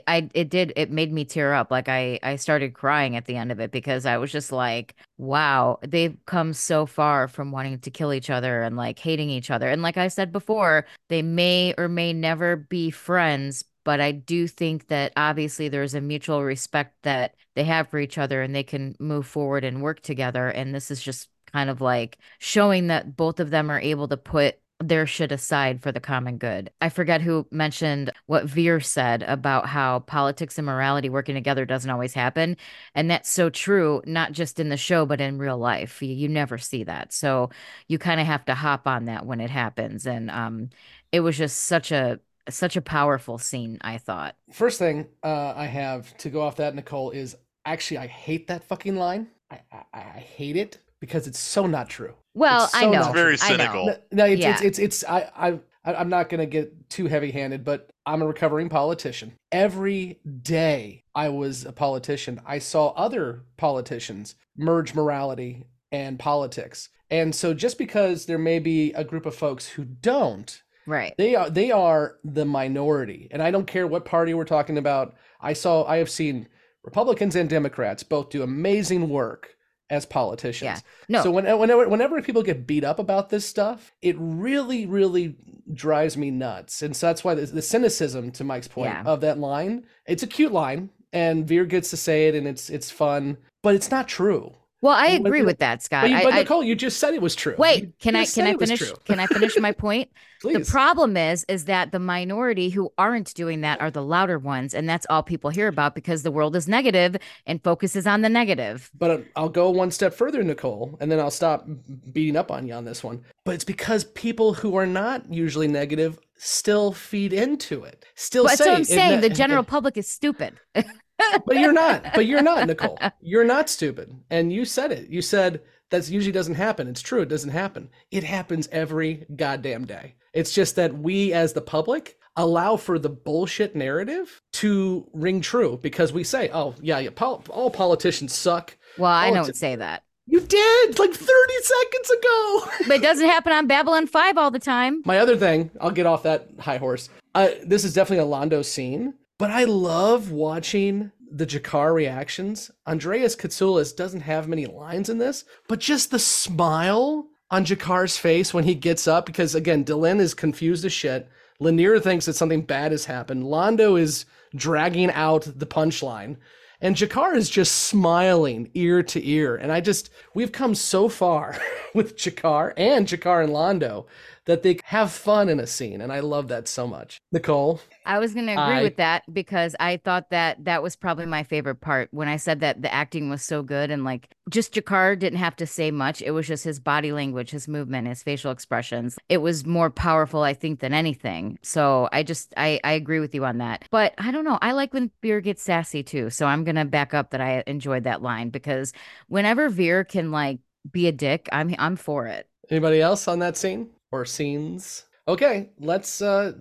it made me tear up. Like I started crying at the end of it because I was just like, wow, they've come so far from wanting to kill each other and like hating each other. And like I said before, they may or may never be friends, but I do think that obviously there's a mutual respect that they have for each other and they can move forward and work together. And this is just kind of like showing that both of them are able to put their shit aside for the common good. I forget who mentioned what Veer said about how politics and morality working together doesn't always happen. And that's so true, not just in the show, but in real life. You never see that. So you kind of have to hop on that when it happens. And it was just such a powerful scene, I thought. First thing I have to go off that, Nicole, is actually I hate that fucking line. I hate it because it's so not true. Well, so I know. It's very cynical. No, I'm not going to get too heavy-handed, but I'm a recovering politician. Every day I was a politician, I saw other politicians merge morality and politics. And so just because there may be a group of folks who don't, right. They are the minority. And I don't care what party we're talking about. I have seen Republicans and Democrats both do amazing work as politicians. Yeah. No. So whenever people get beat up about this stuff, it really, really drives me nuts. And so that's why the cynicism, to Mike's point, of that line, it's a cute line and Veer gets to say it and it's fun, but it's not true. Well, I agree with that, Scott. But Nicole, you just said it was true. Wait, can I finish? Can I finish my point? Please. The problem is that the minority who aren't doing that are the louder ones, and that's all people hear about because the world is negative and focuses on the negative. But I'll go one step further, Nicole, and then I'll stop beating up on you on this one. But it's because people who are not usually negative still feed into it. That's what I'm saying. The general public is stupid. But you're not, Nicole. You're not stupid. And you said it. You said that usually doesn't happen. It's true, it doesn't happen. It happens every goddamn day. It's just that we as the public allow for the bullshit narrative to ring true because we say, oh, yeah, all politicians suck. Well, I don't say that. You did like 30 seconds ago. But it doesn't happen on Babylon 5 all the time. My other thing, I'll get off that high horse. This is definitely a Londo scene, but I love watching the G'Kar reactions. Andreas Katsoulis doesn't have many lines in this, but just the smile on G'Kar's face when he gets up, because again, Delenn is confused as shit. Lanier thinks that something bad has happened. Londo is dragging out the punchline. And G'Kar is just smiling ear to ear. And we've come so far with G'Kar and Londo that they have fun in a scene. And I love that so much. Nicole? I was going to agree with that because I thought that was probably my favorite part when I said that the acting was so good and like just G'Kar didn't have to say much. It was just his body language, his movement, his facial expressions. It was more powerful, I think, than anything. So I agree with you on that. But I don't know. I like when Veer gets sassy too. So I'm going to back up that I enjoyed that line because whenever Veer can like be a dick, I'm for it. Anybody else on that scene or scenes? Okay, let's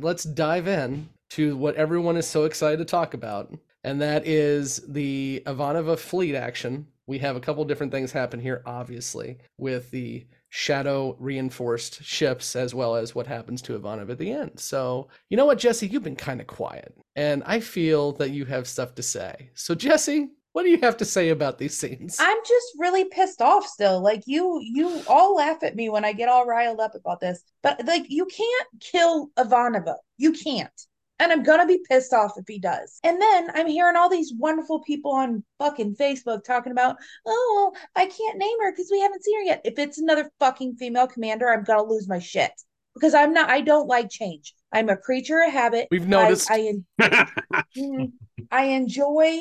dive in to what everyone is so excited to talk about, and that is the Ivanova fleet action. We have a couple different things happen here, obviously, with the shadow reinforced ships as well as what happens to Ivanova at the end. So, you know what, Jesse, you've been kind of quiet, and I feel that you have stuff to say. So, Jesse, what do you have to say about these scenes? I'm just really pissed off still. Like you all laugh at me when I get all riled up about this, but like you can't kill Ivanova. You can't. And I'm going to be pissed off if he does. And then I'm hearing all these wonderful people on fucking Facebook talking about, oh, I can't name her because we haven't seen her yet. If it's another fucking female commander, I'm going to lose my shit. Because I don't like change. I'm a creature of habit. We've noticed. I enjoy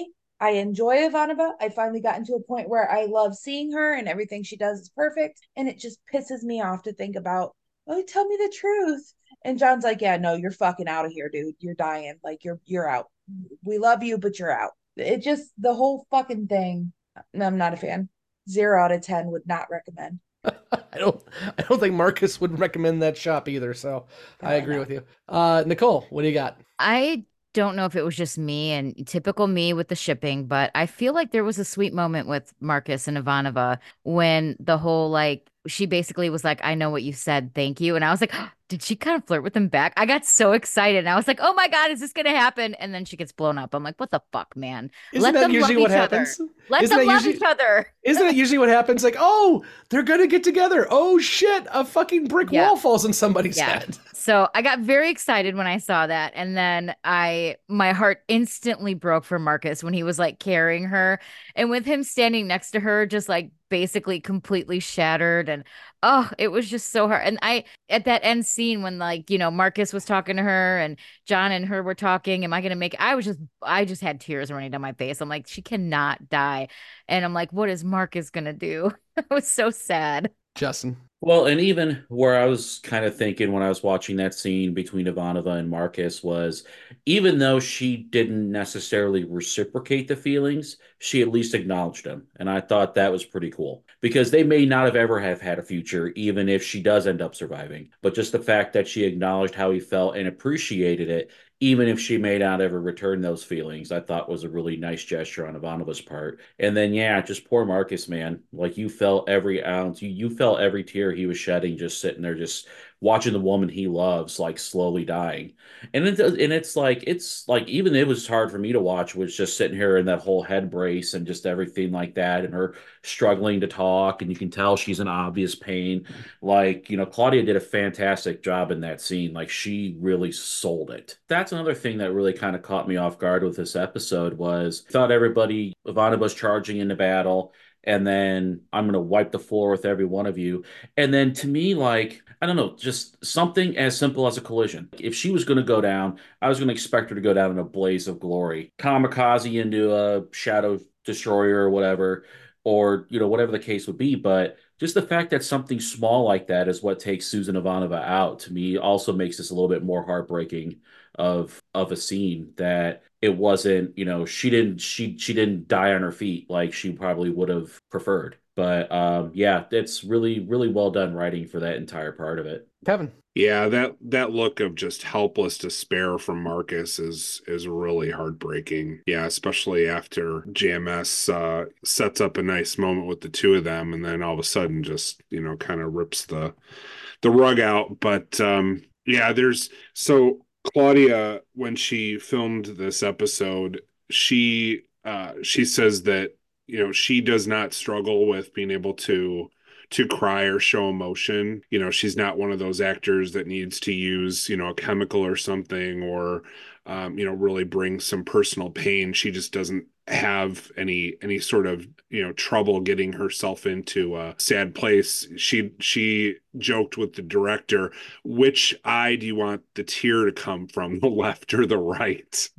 Ivanova. I finally gotten to a point where I love seeing her and everything she does is perfect. And it just pisses me off to think about, oh, tell me the truth. And John's like, yeah, no, you're fucking out of here, dude. You're dying. Like you're out. We love you, but you're out. It just, the whole fucking thing. I'm not a fan. 0 out of 10 would not recommend. I don't think Marcus would recommend that shop either. So I agree with you. Nicole, what do you got? I don't know if it was just me and typical me with the shipping, but I feel like there was a sweet moment with Marcus and Ivanova when the whole like she basically was like, I know what you said, thank you. And I was like, oh, did she kind of flirt with him back? I got so excited. And I was like, oh my God, is this going to happen? And then she gets blown up. I'm like, what the fuck, man? Let them usually love each other. Let them love each other. Isn't that usually what happens? Like, oh, they're going to get together. Oh shit, a fucking brick wall falls on somebody's head. So I got very excited when I saw that. And then my heart instantly broke for Marcus when he was like carrying her. And with him standing next to her, just like basically completely shattered. And oh, it was just so hard. And at that end scene when like, you know, Marcus was talking to her and John and her were talking, am I going to make it? I just had tears running down my face. I'm like, she cannot die. And I'm like, what is Marcus going to do? I was so sad. Justin. Well, and even where I was kind of thinking when I was watching that scene between Ivanova and Marcus was, even though she didn't necessarily reciprocate the feelings, she at least acknowledged them. And I thought that was pretty cool because they may not have ever have had a future, even if she does end up surviving. But just the fact that she acknowledged how he felt and appreciated it, even if she may not ever return those feelings, I thought was a really nice gesture on Ivanova's part. And then, yeah, just poor Marcus, man. Like you felt every ounce, you felt every tear he was shedding, just sitting there, just watching the woman he loves, like slowly dying. And it's like even it was hard for me to watch, was just sitting here in that whole head brace and just everything like that, and her struggling to talk, and you can tell she's in obvious pain. Like, you know, Claudia did a fantastic job in that scene. Like she really sold it. That's another thing that really kind of caught me off guard with this episode was I thought everybody, Ivanova's charging into battle, and then I'm going to wipe the floor with every one of you. And then to me, like, I don't know, just something as simple as a collision. If she was going to go down, I was going to expect her to go down in a blaze of glory. Kamikaze into a shadow destroyer or whatever, or, you know, whatever the case would be. But just the fact that something small like that is what takes Susan Ivanova out, to me, also makes this a little bit more heartbreaking of a scene, that it wasn't, you know, she didn't die on her feet like she probably would have preferred. But yeah, it's really, really well done writing for that entire part of it. Kevin. Yeah, that look of just helpless despair from Marcus is really heartbreaking. Yeah, especially after JMS sets up a nice moment with the two of them, and then all of a sudden just kind of rips the rug out. But yeah, so Claudia, when she filmed this episode, she says that she does not struggle with being able to cry or show emotion. She's not one of those actors that needs to use, a chemical or something, or, really bring some personal pain. She just doesn't have any sort of, trouble getting herself into a sad place. She joked with the director, which eye do you want the tear to come from, the left or the right?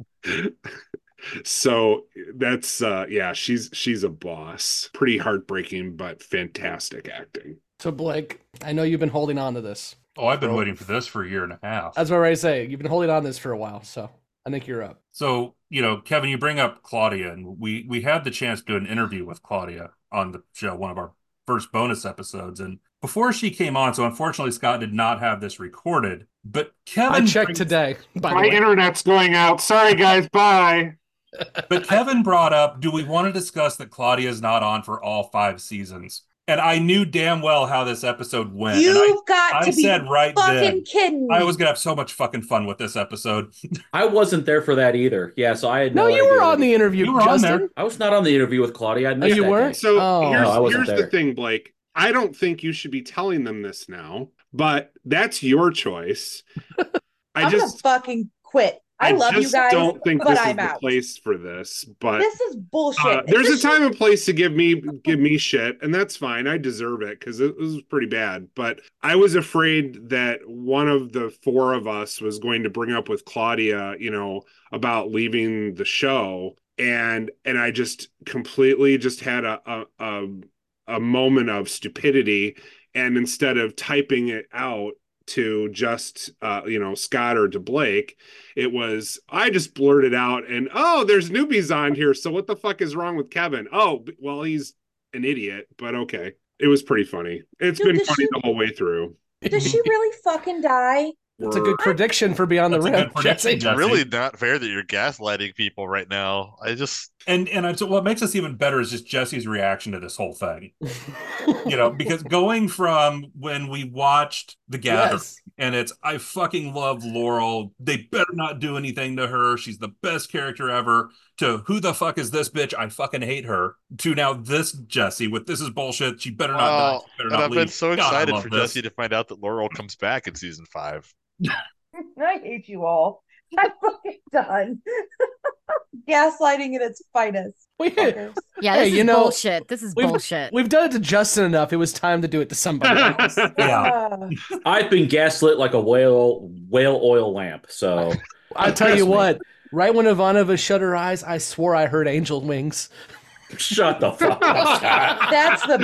So that's yeah, she's a boss. Pretty heartbreaking, but fantastic acting. So Blake, I know you've been holding on to this. Oh, I've been waiting for this for a year and a half. That's what I say. You've been holding on to this for a while, so I think you're up. So, Kevin, you bring up Claudia, and we had the chance to do an interview with Claudia on the show, one of our first bonus episodes. And before she came on, so unfortunately Scott did not have this recorded, but Kevin... I checked today, by the way. My internet's going out. Sorry, guys. Bye. But Kevin brought up, do we want to discuss that Claudia is not on for all 5 seasons? And I knew damn well how this episode went. You've got to be right fucking then, kidding me. I was going to have so much fucking fun with this episode. I wasn't there for that either. Yeah, so I had no you idea. were on the interview, You were Justin. on there. I was not on the interview with Claudia. I missed you that weren't? day. So No, I wasn't here's the there. thing, Blake. I don't think you should be telling them this now, but that's your choice. I'm gonna fucking quit. I love you guys, don't think but this I'm is the out. place for this. But This is bullshit. there's This a time and place to give me shit, and that's fine. I deserve it because it was pretty bad. But I was afraid that one of the 4 of us was going to bring up with Claudia, about leaving the show, and I just completely just had a moment of stupidity, and instead of typing it out to just Scott or to Blake, I just blurted out, and there's newbies on here, so what the fuck is wrong with Kevin? Oh, well, he's an idiot, but okay. It was pretty funny. It's been funny the whole way through. Does she really fucking die? It's a good prediction for Beyond the Rim, Jesse. It's really not fair that you're gaslighting people right now. I just and so what makes this even better is just Jesse's reaction to this whole thing. Because going from when we watched The Gathering, and it's I fucking love Laurel, they better not do anything to her, she's the best character ever, to who the fuck is this bitch, I fucking hate her, to now this Jesse with this is bullshit, she better not die, she better and not I've leave. been so God, I excited love for this. Jesse to find out that Laurel comes back in season 5. I hate you all. I'm fucking done. Gaslighting at its finest. Yeah, Yeah, this is bullshit. This is bullshit. We've done it to Justin enough. It was time to do it to somebody else. I've been gaslit like a whale oil lamp. So I'll tell you what. Right when Ivanova shut her eyes, I swore I heard angel wings. Shut the fuck up. That's the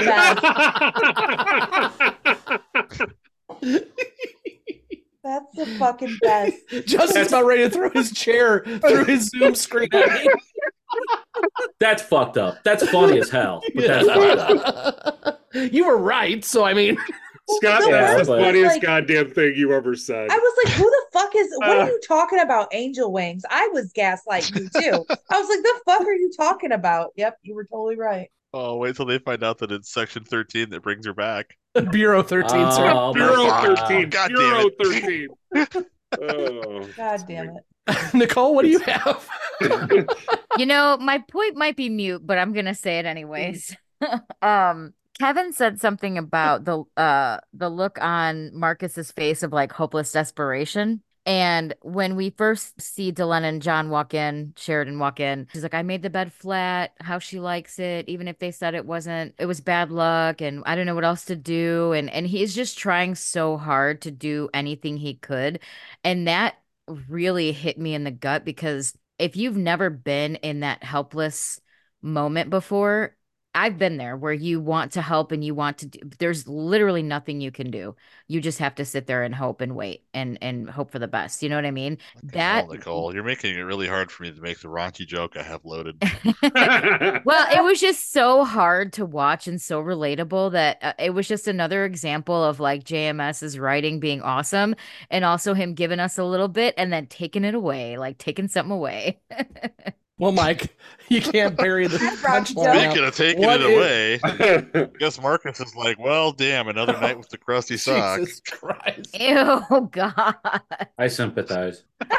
best. That's the fucking best. Justin's about ready to throw his chair through his Zoom screen at me. That's fucked up. That's funny as hell. But that's fucked up. You were right, so I mean... Scott, that's the funniest goddamn thing you ever said. I was like, who the fuck is, what are you talking about, angel wings? I was gaslighting you too. I was like, the fuck are you talking about? Yep, you were totally right. Oh, wait till they find out that it's Section 13 that brings her back. Bureau 13, sir. Bureau 13. God Bureau damn it. 13. Oh. God damn it. Nicole, what do you have? My point might be mute, but I'm gonna say it anyways. Kevin said something about the look on Marcus's face of like hopeless desperation. And when we first see Delenn and Sheridan walk in, she's like, I made the bed flat, how she likes it, even if they said it was bad luck and I don't know what else to do. And he's just trying so hard to do anything he could. And that really hit me in the gut, because if you've never been in that helpless moment before, I've been there where you want to help and you want to do, there's literally nothing you can do. You just have to sit there and hope and wait and hope for the best. You know what I mean? That Nicole, you're making it really hard for me to make the raunchy joke I have loaded. well, it was just so hard to watch and so relatable that it was just another example of like JMS's writing being awesome and also him giving us a little bit and then taking it away, like taking something away. Well, Mike, you can't bury the punchline. Speaking of taking it away, I guess Marcus is like, well, damn, another night with the crusty sock. Jesus Christ. Ew, God. I sympathize.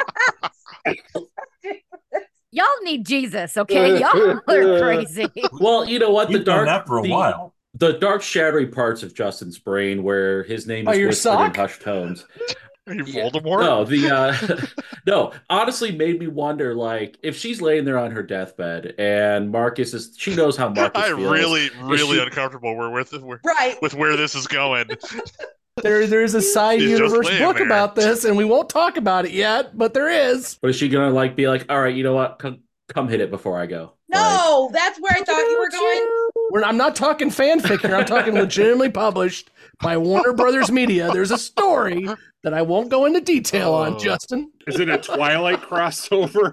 Y'all need Jesus, okay? Y'all are crazy. Well, you know what? You've done that for a while. The dark, shadowy parts of Justin's brain where his name is your whispered sock? in hushed tones. Are you Voldemort? No, no, honestly made me wonder, like, if she's laying there on her deathbed and Marcus is, she knows how Marcus I'm feels. really uncomfortable with where this is going. There's a side She's just universe laying book there. about this, and we won't talk about it yet, but there is. But is she gonna like be like, all right, you know what? Come hit it before I go. No, that's where I thought you were going. I'm not talking fanfic here. I'm talking legitimately published by Warner Brothers Media. There's a story that I won't go into detail on, Justin. Is it a Twilight crossover?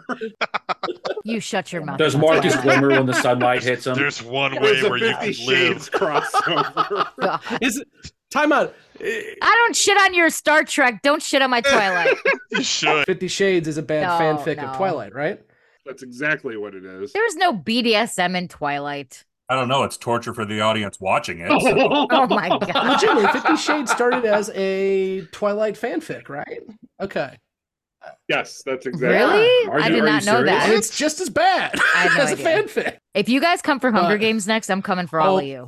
You shut your mouth. Does Marcus glimmer when the sunlight hits him? There's one way where you can live. crossover. Is it? Time out. I don't shit on your Star Trek. Don't shit on my Twilight. You should. 50 Shades is a bad No, fanfic no. of Twilight, right? That's exactly what it is. There's no BDSM in Twilight. I don't know. It's torture for the audience watching it. Oh my God. Legitimately, 50 Shades started as a Twilight fanfic, right? Okay. Yes, that's exactly. Really? I did not know that. And it's just as bad I have no as a idea. fanfic. If you guys come for Hunger Games next, I'm coming for all of you.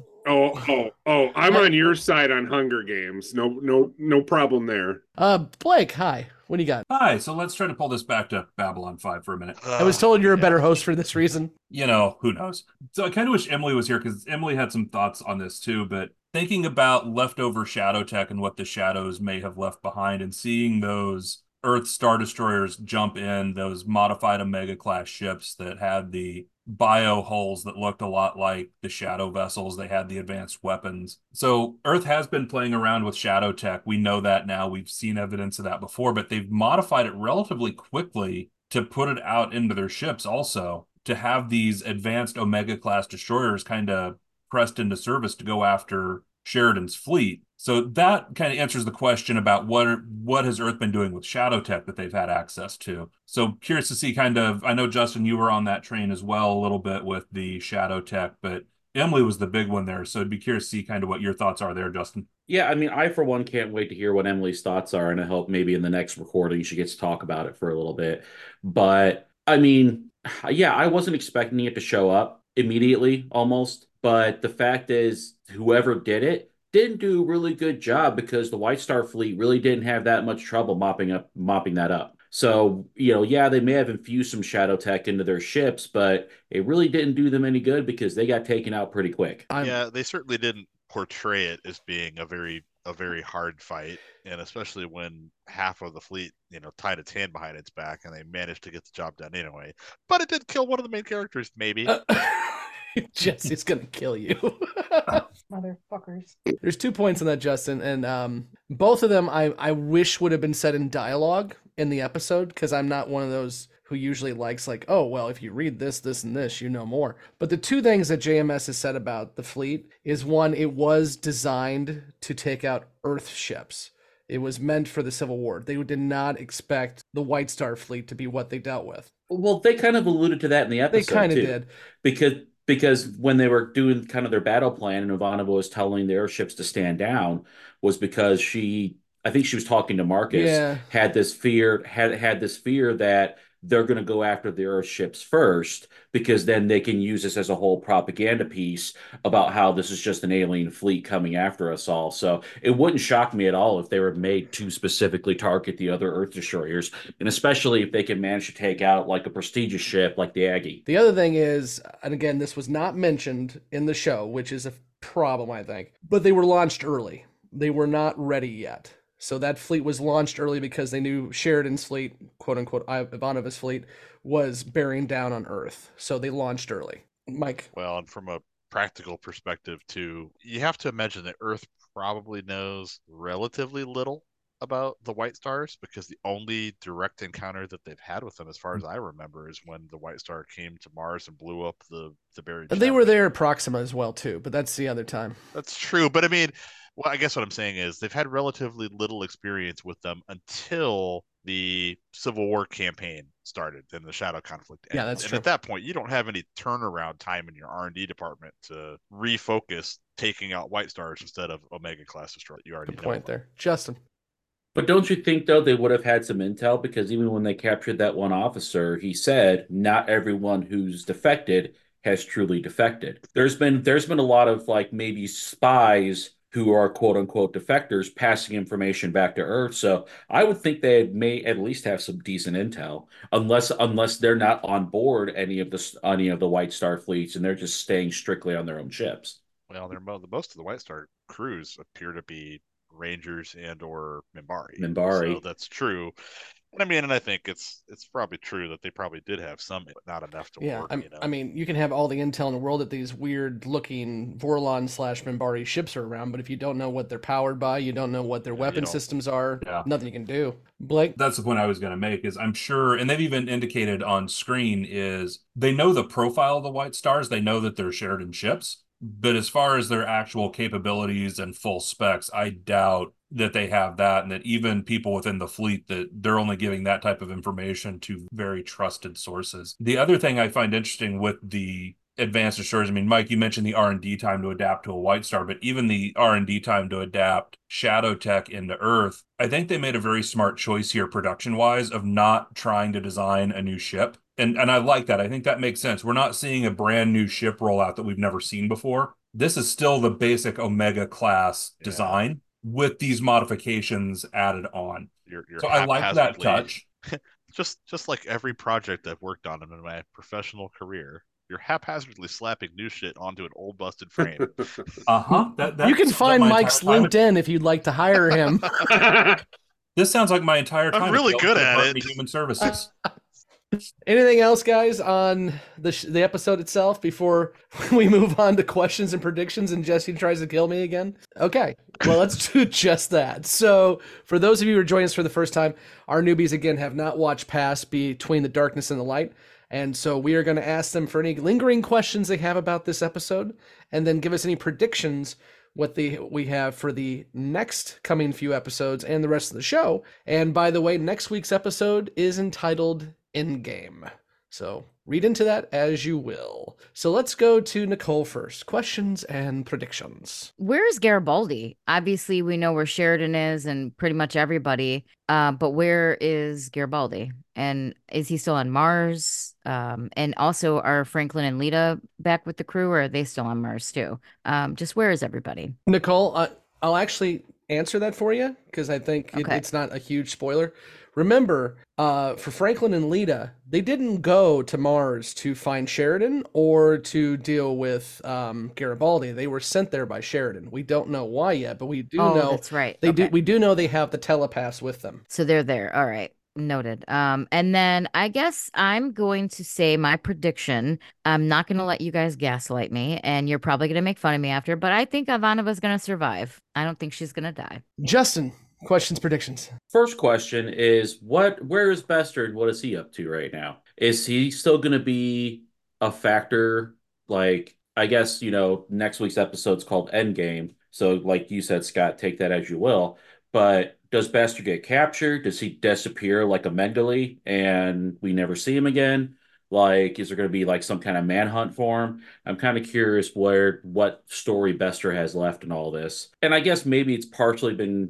Oh! I'm on your side on Hunger Games. No problem there. Blake, hi. What do you got? Hi, so let's try to pull this back to Babylon 5 for a minute. I was told you're a better host for this reason. You know, who knows? So I kind of wish Emily was here because Emily had some thoughts on this too, but thinking about leftover Shadow Tech and what the Shadows may have left behind and seeing those Earth Star Destroyers jump in, those modified Omega-class ships that had the bio hulls that looked a lot like the Shadow vessels. They had the advanced weapons. So Earth has been playing around with Shadow Tech. We know that now. We've seen evidence of that before, but they've modified it relatively quickly to put it out into their ships also, to have these advanced Omega-class destroyers kind of pressed into service to go after Sheridan's fleet. So that kind of answers the question about what has Earth been doing with Shadow Tech that they've had access to. So curious to see kind of, I know, Justin, you were on that train as well a little bit with the Shadow Tech, but Emily was the big one there. So I'd be curious to see kind of what your thoughts are there, Justin. Yeah, I mean, I, for one, can't wait to hear what Emily's thoughts are, and I hope maybe in the next recording she gets to talk about it for a little bit. But, I mean, yeah, I wasn't expecting it to show up immediately, almost. But the fact is, whoever did it didn't do a really good job because the White Star fleet really didn't have that much trouble mopping that up. So, you know, yeah, they may have infused some Shadow Tech into their ships, but it really didn't do them any good because they got taken out pretty quick. Yeah, they certainly didn't portray it as being a very hard fight, and especially when half of the fleet, you know, tied its hand behind its back and they managed to get the job done anyway. But it did kill one of the main characters, maybe. Jesse's gonna kill you. Motherfuckers. There's 2 points on that, Justin, and both of them I wish would have been said in dialogue in the episode, because I'm not one of those who usually likes like, oh, well, if you read this, this, and this, you know more. But the 2 things that JMS has said about the fleet is, one, it was designed to take out Earth ships. It was meant for the Civil War. They did not expect the White Star fleet to be what they dealt with. Well, they kind of alluded to that in the episode, They kind of too. did. Because when they were doing kind of their battle plan and Ivanova was telling the airships to stand down, was because I think she was talking to Marcus, had this fear that they're going to go after the Earth ships first, because then they can use this as a whole propaganda piece about how this is just an alien fleet coming after us all. So it wouldn't shock me at all if they were made to specifically target the other Earth destroyers, and especially if they can manage to take out like a prestigious ship like the Aggie. The other thing is, and again, this was not mentioned in the show, which is a problem, I think, but they were launched early. They were not ready yet. So that fleet was launched early because they knew Sheridan's fleet, quote unquote, Ivanova's fleet, was bearing down on Earth. So they launched early. Mike? Well, and from a practical perspective too, you have to imagine that Earth probably knows relatively little about the White Stars, because the only direct encounter that they've had with them, as far as I remember, is when the White Star came to Mars and blew up the buried. And they were there at Proxima as well too, but that's the other time. That's true, but I mean, well, I guess what I'm saying is they've had relatively little experience with them until the Civil War campaign started and the Shadow conflict ended. Yeah, that's and true. At that point, you don't have any turnaround time in your R&D department to refocus taking out White Stars instead of Omega class destroyer. You already Good know point there, Justin. But don't you think, though, they would have had some intel? Because even when they captured that one officer, he said not everyone who's defected has truly defected. There's been a lot of like maybe spies who are quote unquote defectors passing information back to Earth. So I would think they may at least have some decent intel, unless they're not on board any of the White Star fleets and they're just staying strictly on their own ships. Well, most of the White Star crews appear to be Rangers and or Minbari. So that's true. And I think it's probably true that they probably did have some, but not enough to work. I mean, you can have all the intel in the world that these weird-looking Vorlon/Minbari ships are around, but if you don't know what they're powered by, you don't know what their weapon systems are, nothing you can do. Blake? That's the point I was going to make, is I'm sure, and they've even indicated on screen, is they know the profile of the White Stars, they know that they're Sheridan ships, but as far as their actual capabilities and full specs, I doubt that they have that, and that even people within the fleet, that they're only giving that type of information to very trusted sources. The other thing I find interesting with the advanced destroyers, I mean, Mike, you mentioned the R&D time to adapt to a White Star, but even the R&D time to adapt Shadow Tech into Earth, I think they made a very smart choice here production-wise of not trying to design a new ship. And I like that. I think that makes sense. We're not seeing a brand new ship rollout that we've never seen before. This is still the basic Omega class design with these modifications added on. So I like that touch. just like every project I've worked on in my professional career, you're haphazardly slapping new shit onto an old busted frame. You can find Mike's LinkedIn if you'd like to hire him. This sounds like my entire time. I'm really good at it. Human Services. Anything else, guys, on the episode itself before we move on to questions and predictions and Jesse tries to kill me again? Okay, well, let's do just that. So for those of you who are joining us for the first time, our newbies, again, have not watched past Between the Darkness and the Light. And so we are going to ask them for any lingering questions they have about this episode, and then give us any predictions we have for the next coming few episodes and the rest of the show. And by the way, next week's episode is entitled Endgame. So read into that as you will. So let's go to Nicole first. Questions and predictions. Where's Garibaldi? Obviously, we know where Sheridan is and pretty much everybody. But where is Garibaldi? And is he still on Mars? And also, are Franklin and Lita back with the crew, or are they still on Mars too? Just where is everybody? Nicole, I'll actually answer that for you because I think it's not a huge spoiler. Remember, for Franklin and Lita, they didn't go to Mars to find Sheridan or to deal with Garibaldi. They were sent there by Sheridan. We don't know why yet, but we do know that's right. We do know they have the telepaths with them. So they're there. All right. Noted. And then I guess I'm going to say my prediction. I'm not going to let you guys gaslight me, and you're probably going to make fun of me after, but I think Ivanova's going to survive. I don't think she's going to die. Justin, questions, predictions. First question is, where is Bester and what is he up to right now? Is he still going to be a factor? Like, I guess, next week's episode's called Endgame. So like you said, Scott, take that as you will. But does Bester get captured? Does he disappear like a Mendele and we never see him again? Like, is there going to be like some kind of manhunt for him? I'm kind of curious what story Bester has left in all this. And I guess maybe it's partially been,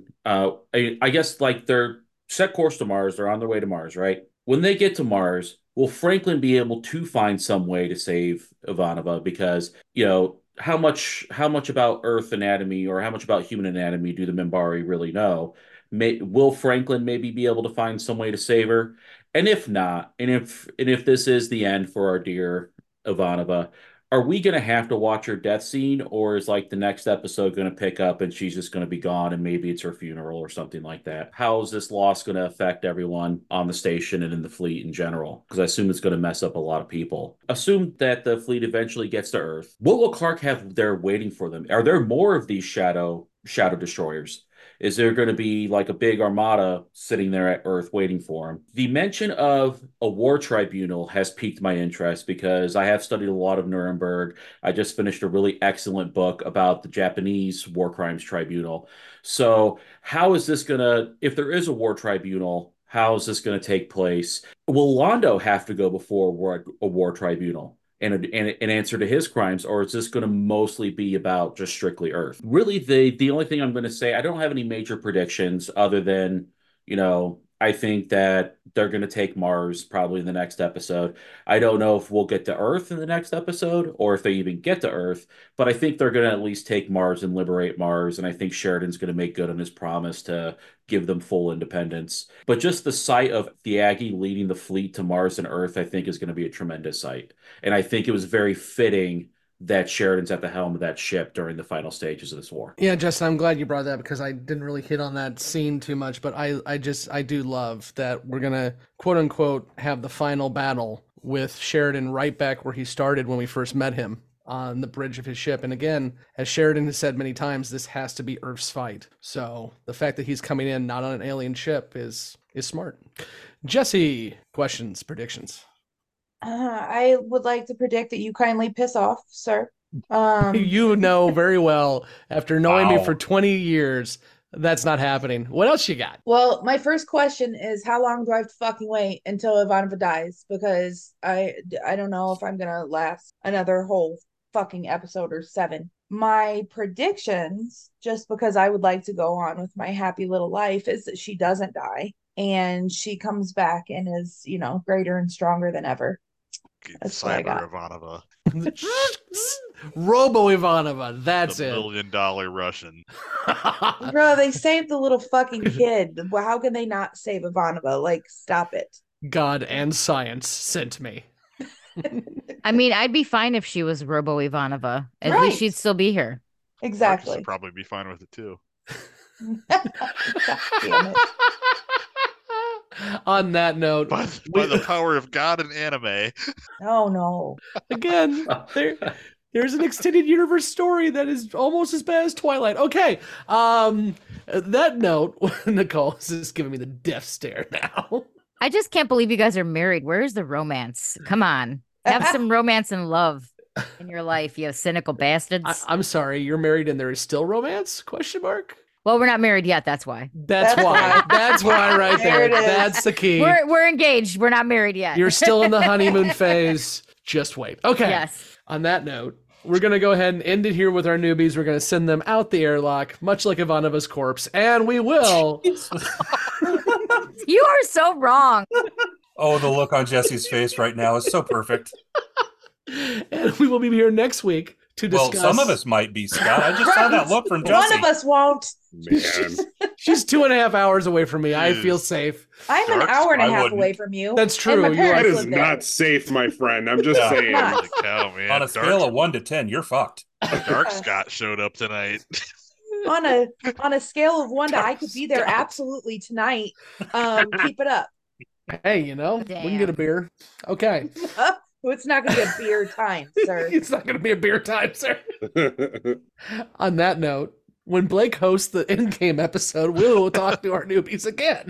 I guess like they're set course to Mars. They're on their way to Mars, right? When they get to Mars, will Franklin be able to find some way to save Ivanova? Because, how much about Earth anatomy or how much about human anatomy do the Minbari really know? Will Franklin maybe be able to find some way to save her? And if not, and if this is the end for our dear Ivanova, are we going to have to watch her death scene, or is like the next episode going to pick up and she's just going to be gone and maybe it's her funeral or something like that? How is this loss going to affect everyone on the station and in the fleet in general? Because I assume it's going to mess up a lot of people. Assume that the fleet eventually gets to Earth. What will Clark have there waiting for them? Are there more of these shadow destroyers? Is there going to be like a big armada sitting there at Earth waiting for him? The mention of a war tribunal has piqued my interest because I have studied a lot of Nuremberg. I just finished a really excellent book about the Japanese war crimes tribunal. So how is this going to, if there is a war tribunal, how is this going to take place? Will Londo have to go before a war tribunal and an answer to his crimes, or is this going to mostly be about just strictly Earth? Really, the only thing I'm going to say, I don't have any major predictions other than, I think that they're going to take Mars probably in the next episode. I don't know if we'll get to Earth in the next episode or if they even get to Earth, but I think they're going to at least take Mars and liberate Mars. And I think Sheridan's going to make good on his promise to give them full independence. But just the sight of Thiagi leading the fleet to Mars and Earth, I think is going to be a tremendous sight. And I think it was very fitting that Sheridan's at the helm of that ship during the final stages of this war. Yeah, Justin, I'm glad you brought that because I didn't really hit on that scene too much, but I do love that we're going to quote unquote have the final battle with Sheridan right back where he started when we first met him on the bridge of his ship. And again, as Sheridan has said many times, this has to be Earth's fight. So the fact that he's coming in not on an alien ship is smart. Jesse, questions, predictions? I would like to predict that you kindly piss off, sir. You know very well, after knowing me for 20 years, that's not happening. What else you got? Well, my first question is, how long do I have to fucking wait until Ivanova dies? Because I don't know if I'm gonna last another whole fucking episode or 7. My predictions, just because I would like to go on with my happy little life, is that she doesn't die and she comes back and is, greater and stronger than ever. That's Cyber Ivanova. Robo Ivanova. That's the it. $1 million Russian. Bro, they saved the little fucking kid. How can they not save Ivanova? Like, stop it. God and science sent me. I mean, I'd be fine if she was Robo Ivanova. At Right. least she'd still be here. Exactly. I'd probably be fine with it too. God damn it. On that note, By the power of God and anime. Oh no. Again, there's an extended universe story that is almost as bad as Twilight. Okay. That note, Nicole is just giving me the death stare now. I just can't believe you guys are married. Where's the romance? Come on. Have some romance and love in your life, you cynical bastards. I'm sorry, you're married and there is still romance? Question mark? Well, we're not married yet. That's why. That's why. That's why right there. That's the key. We're engaged. We're not married yet. You're still in the honeymoon phase. Just wait. Okay. Yes. On that note, we're going to go ahead and end it here with our newbies. We're going to send them out the airlock, much like Ivanova's corpse, and we will. You are so wrong. Oh, the look on Jesse's face right now is so perfect. And we will be here next week to discuss. Well, some of us might be, Scott. I just saw that look from Jesse. One of us won't. Man. She's 2.5 hours away from me. I feel safe. I'm an hour and a half away from you. That's true. And my parents That is live there. not safe, my friend. I'm just saying. Holy cow, man. On a scale of 1 to 10, you're fucked. Dark Scott showed up tonight. on a scale of 1 to I could be there absolutely tonight. Keep it up. Hey, we can get a beer. Okay. It's not going to be a beer time, sir. It's not going to be a beer time, sir. On that note, when Blake hosts the in-game episode, we'll talk to our newbies again.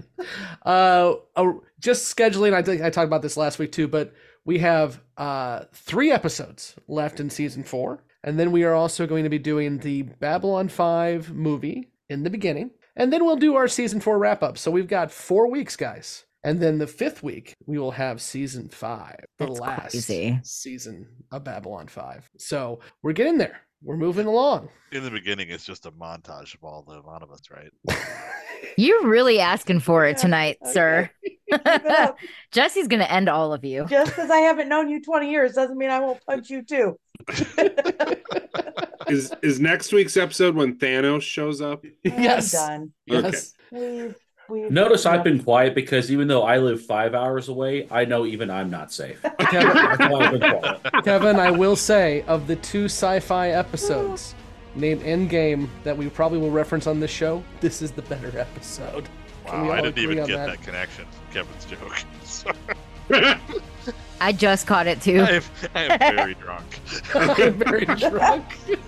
Just scheduling, I think I talked about this last week too, but we have 3 episodes left in season 4. And then we are also going to be doing the Babylon 5 movie in the beginning. And then we'll do our season 4 wrap-up. So we've got 4 weeks, guys. And then the 5th week, we will have season 5, the last season of Babylon 5. So we're getting there. We're moving along. In the beginning, it's just a montage of all the Ivanovas, right? You're really asking for it tonight, sir. Jesse's going to end all of you. Just because I haven't known you 20 years doesn't mean I won't punch you too. Is next week's episode when Thanos shows up? Yes. I'm done. Yes. Please. Notice I've been quiet because even though I live 5 hours away, I know even I'm not safe. Kevin, I will say, of the 2 sci-fi episodes named Endgame that we probably will reference on this show, this is the better episode. Wow, I didn't even get that connection from Kevin's joke. Sorry. I just caught it too. I am very drunk. I'm very drunk.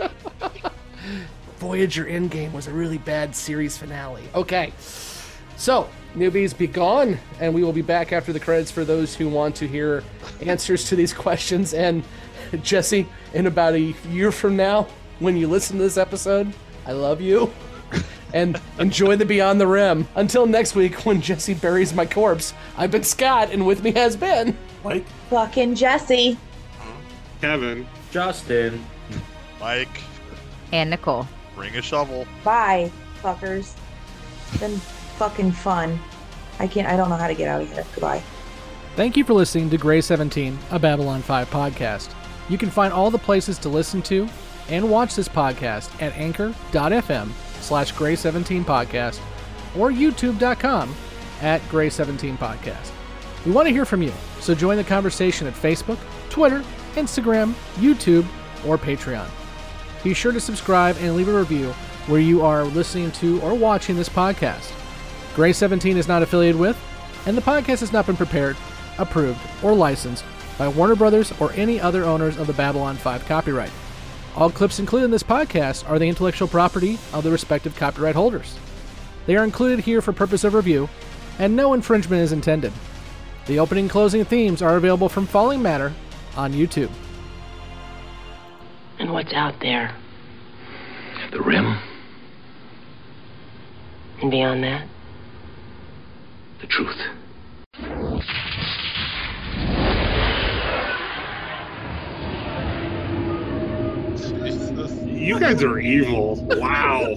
Voyager Endgame was a really bad series finale. Okay, so newbies, be gone, and we will be back after the credits for those who want to hear answers to these questions. And Jesse, in about a year from now, when you listen to this episode, I love you. And enjoy the Beyond the Rim. Until next week, when Jesse buries my corpse, I've been Scott, and with me has been Mike, fucking Jesse, Kevin, Justin, Mike, and Nicole. Bring a shovel. Bye, fuckers. It's been fucking fun. I don't know how to get out of here. Goodbye. Thank you for listening to Grey 17, a Babylon 5 podcast. You can find all the places to listen to and watch this podcast at anchor.fm/Grey17podcast or youtube.com @Grey17podcast. We want to hear from you, so join the conversation at Facebook, Twitter, Instagram, YouTube, or Patreon. Be sure to subscribe and leave a review where you are listening to or watching this podcast. Grey 17 is not affiliated with, and the podcast has not been prepared, approved, or licensed by Warner Brothers or any other owners of the Babylon 5 copyright. All clips included in this podcast are the intellectual property of the respective copyright holders. They are included here for purpose of review, and no infringement is intended. The opening and closing themes are available from Falling Matter on YouTube. And what's out there? The rim, And beyond that? the truth. You guys are evil. Wow.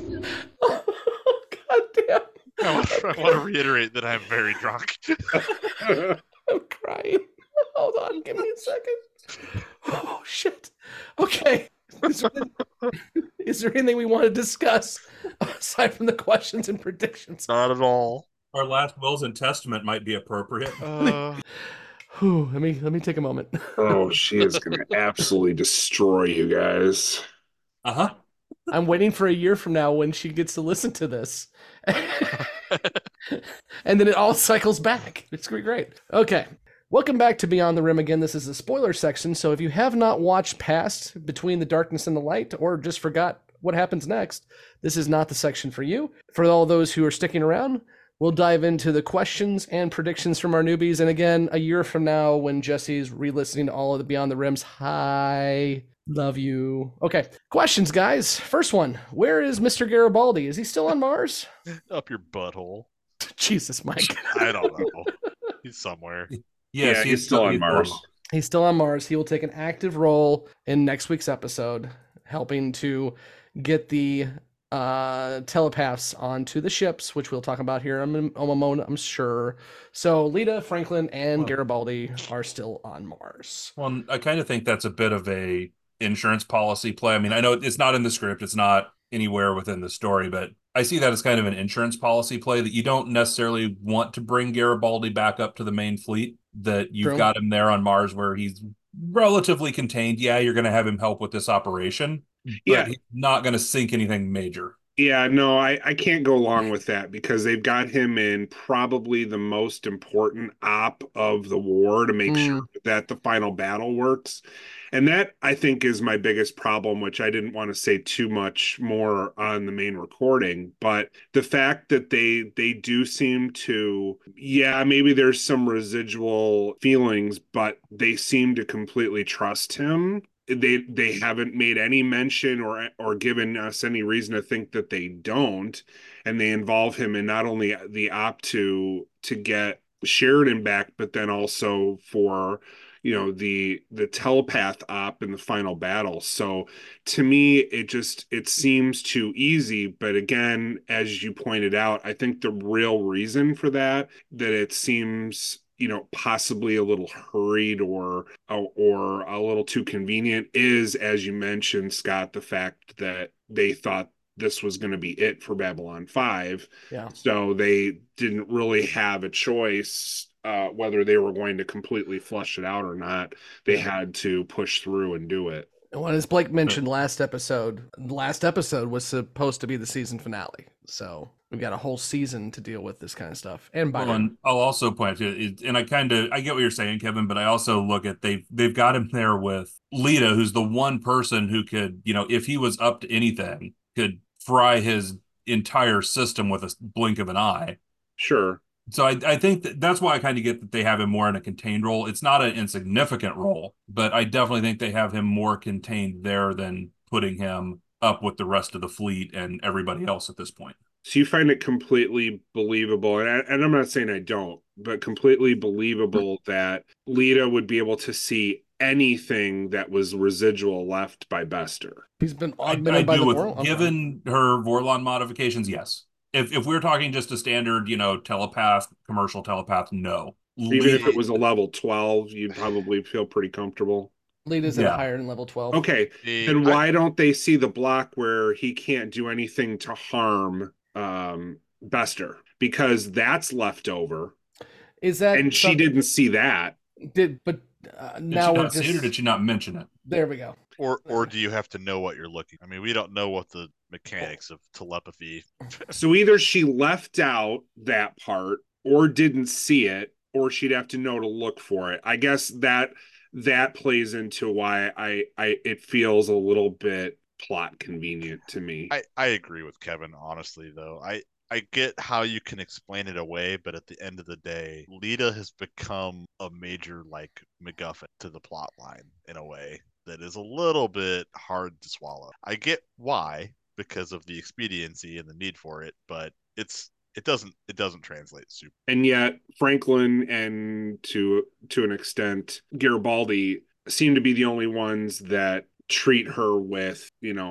God damn. I want to reiterate that I'm very drunk. I'm crying. Hold on, give me a second. Oh, shit. Okay. Is there anything we want to discuss aside from the questions and predictions? Not at all. Our last wills and testament might be appropriate. Let me take a moment. Oh, she is going to absolutely destroy you guys. Uh-huh. I'm waiting for a year from now when she gets to listen to this. And then it all cycles back. It's going to be great. Okay. Welcome back to Beyond the Rim again. This is the spoiler section, so if you have not watched past Between the Darkness and the Light or just forgot what happens next, this is not the section for you. For all those who are sticking around, we'll dive into the questions and predictions from our newbies. And again, a year from now when Jesse's re-listening to all of the Beyond the Rims, hi, love you. Okay, questions, guys. First one, where is Mr. Garibaldi? Is he still on Mars? Up your butthole. Jesus, Mike. I don't know. He's somewhere. Yes, yeah, he's still on Mars. He's still on Mars. He will take an active role in next week's episode, helping to get the telepaths onto the ships, which we'll talk about here in a moment, I'm sure. So Lita, Franklin, and Garibaldi are still on Mars. Well, I kind of think that's a bit of a insurance policy play. I mean, I know it's not in the script, it's not anywhere within the story, but I see that as kind of an insurance policy play that you don't necessarily want to bring Garibaldi back up to the main fleet, that you've got him there on Mars where he's relatively contained. Yeah, you're going to have him help with this operation, but he's not going to sink anything major. Yeah, no, I can't go along with that because they've got him in probably the most important op of the war to make sure that the final battle works. And that, I think, is my biggest problem, which I didn't want to say too much more on the main recording. But the fact that they do seem to, maybe there's some residual feelings, but they seem to completely trust him. They haven't made any mention or given us any reason to think that they don't. And they involve him in not only the op to get Sheridan back, but then also for the telepath op in the final battle. So to me, it seems too easy. But again, as you pointed out, I think the real reason for that it seems possibly a little hurried or a little too convenient is, as you mentioned, Scott, the fact that they thought this was going to be it for Babylon 5. Yeah. So they didn't really have a choice whether they were going to completely flush it out or not. They had to push through and do it. Well, as Blake mentioned last episode was supposed to be the season finale. So we've got a whole season to deal with this kind of stuff. And and I'll also point to it, and I get what you're saying, Kevin, but I also look at they've got him there with Lita, who's the one person who could, if he was up to anything, could fry his entire system with a blink of an eye. Sure. So I think that's why I kind of get that they have him more in a contained role. It's not an insignificant role, but I definitely think they have him more contained there than putting him up with the rest of the fleet and everybody else at this point. So you find it completely believable, and I'm not saying I don't, but completely believable that Lita would be able to see anything that was residual left by Bester. He's been augmented by the Vorlon. Given her Vorlon modifications, yes. If we're talking just a standard, commercial telepath, no. Even if it was a level 12, you'd probably feel pretty comfortable. Lita's at a higher than level 12. Okay, then why don't they see the block where he can't do anything to harm Bester? Because that's left over. Is that? And she didn't see that. Now we're just. Or did she not mention it? There we go. Or do you have to know what you're looking? I mean, we don't know what the mechanics of telepathy. So either she left out that part, or didn't see it, or she'd have to know to look for it. I guess that plays into why I it feels a little bit plot convenient to me. I agree with Kevin, honestly, though. I get how you can explain it away, but at the end of the day, Lita has become a major MacGuffin to the plot line in a way that is a little bit hard to swallow. I get why, because of the expediency and the need for it, but it doesn't translate super. And yet Franklin and to an extent Garibaldi seem to be the only ones that treat her with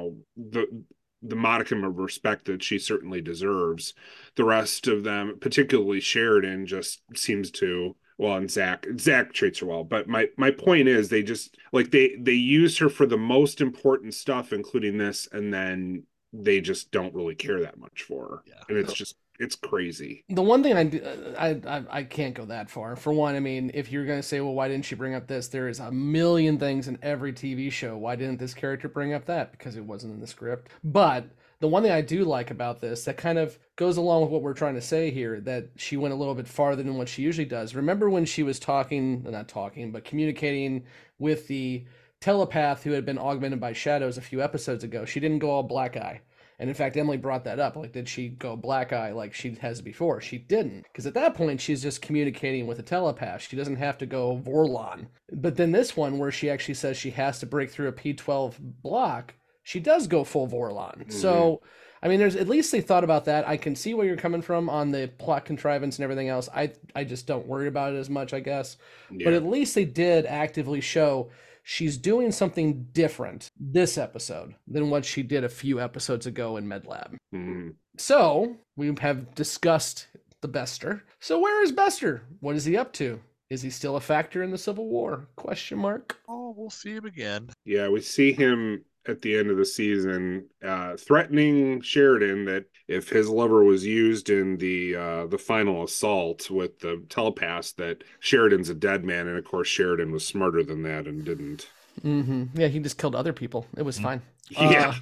the modicum of respect that she certainly deserves. The rest of them, particularly Sheridan, just seems to, and Zach treats her well. But my point is, they just they use her for the most important stuff, including this, and then they just don't really care that much for her. Yeah. And it's crazy. The one thing I can't go that far. For one, I mean, if you're going to say, well, why didn't she bring up this? There is a million things in every TV show. Why didn't this character bring up that? Because it wasn't in the script. But the one thing I do like about this that kind of goes along with what we're trying to say here, that she went a little bit farther than what she usually does. Remember when she was communicating with the telepath who had been augmented by shadows a few episodes ago? She didn't go all black eye. And in fact, Emily brought that up. Did she go black eye like she has before? She didn't. Because at that point, she's just communicating with a telepath. She doesn't have to go Vorlon. But then this one, where she actually says she has to break through a P12 block, she does go full Vorlon. Mm-hmm. So, I mean, there's at least they thought about that. I can see where you're coming from on the plot contrivance and everything else. I just don't worry about it as much, I guess. Yeah. But at least they did actively show she's doing something different this episode than what she did a few episodes ago in MedLab. Mm-hmm. So we have discussed the Bester. So where is Bester? What is he up to? Is he still a factor in the Civil War? ? Oh, we'll see him again. Yeah, we see him at the end of the season threatening Sheridan that if his lever was used in the final assault with the telepaths, that Sheridan's a dead man. And of course Sheridan was smarter than that and didn't. Mm-hmm. Yeah, he just killed other people. It was fine. Yeah.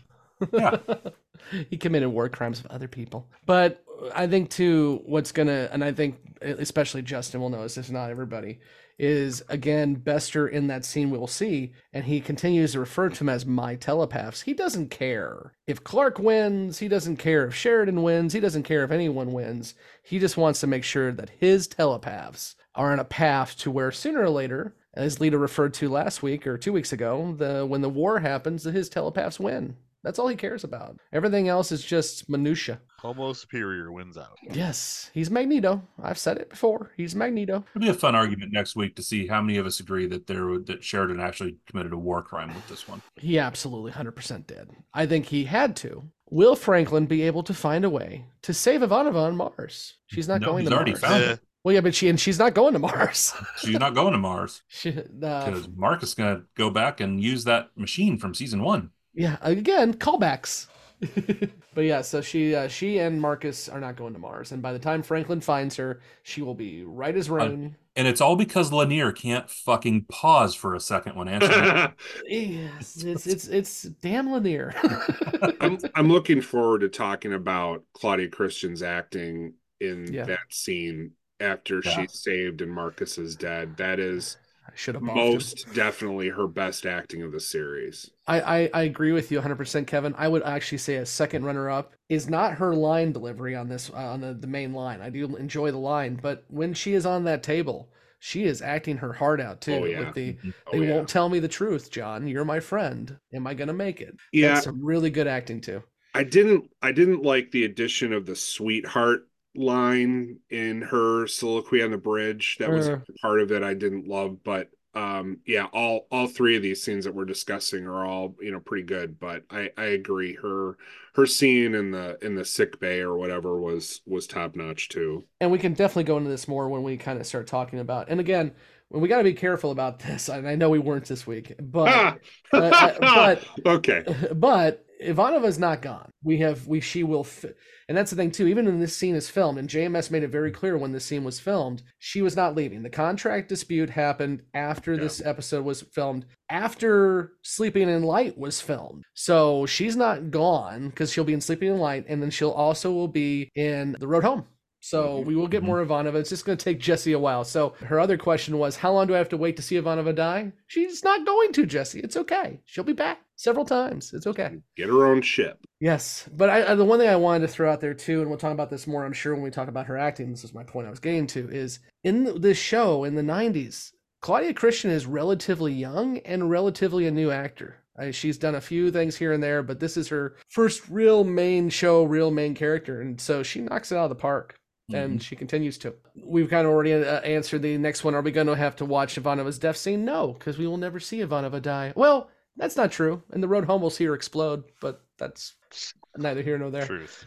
He committed war crimes with other people. But I think too, and I think especially Justin will notice this, not everybody, is again Bester in that scene we'll see, and he continues to refer to him as my telepaths. He doesn't care if Clark wins, he doesn't care if Sheridan wins, he doesn't care if anyone wins. He just wants to make sure that his telepaths are on a path to where sooner or later, as Lita referred to last week or 2 weeks ago, when the war happens, his telepaths win. That's all he cares about. Everything else is just minutia. Homo superior wins out. Yes, he's Magneto. I've said it before. He's Magneto. It'll be a fun argument next week to see how many of us agree that Sheridan actually committed a war crime with this one. He absolutely 100% did. I think he had to. Will Franklin be able to find a way to save Ivanova on Mars? She's not going to Mars. He's already found it. Well, yeah, but she's not going to Mars. She's not going to Mars. Because Mark is going to go back and use that machine from season 1. Yeah, again, callbacks. But yeah, so she and Marcus are not going to Mars, and by the time Franklin finds her, she will be right as rain. And it's all because Lanier can't fucking pause for a second when answering. Yes, it's damn Lanier. I'm looking forward to talking about Claudia Christian's acting in that scene after she's saved and Marcus is dead. That is most definitely her best acting of the series. I agree with you 100%, Kevin. I would actually say a second runner-up is not her line delivery on this on the main line. I do enjoy the line, but when she is on that table, she is acting her heart out too. With they won't tell me the truth, John. You're my friend. Am I gonna make it? Yeah, that's some really good acting too. I didn't like the addition of the sweetheart line in her soliloquy on the bridge. That was part of it I didn't love, but all three of these scenes that we're discussing are all pretty good. But I agree, her scene in the sick bay or whatever was top notch too. And we can definitely go into this more when we kind of start talking about. And again, we got to be careful about this. And I know we weren't this week, but okay. But Ivanova's not gone. She will fit. And that's the thing too, even when this scene is filmed, and JMS made it very clear when this scene was filmed, she was not leaving. The contract dispute happened after this episode was filmed, after Sleeping in Light was filmed. So she's not gone because she'll be in Sleeping in Light, and then she'll also will be in The Road Home. So we will get more Ivanova. It's just going to take Jesse a while. So her other question was, how long do I have to wait to see Ivanova die? She's not going to, Jesse. It's okay. She'll be back several times. It's okay. Get her own ship. Yes. But the one thing I wanted to throw out there too, and we'll talk about this more, I'm sure, when we talk about her acting, this is my point I was getting to, is in this show in the 90s, Claudia Christian is relatively young and relatively a new actor. She's done a few things here and there, but this is her first real main show, real main character. And so she knocks it out of the park. And she continues to. We've kind of already answered the next one. Are we going to have to watch Ivanova's death scene? No, because we will never see Ivanova die. Well, that's not true. In The Road Home, we'll see her explode, but that's neither here nor there. Truth.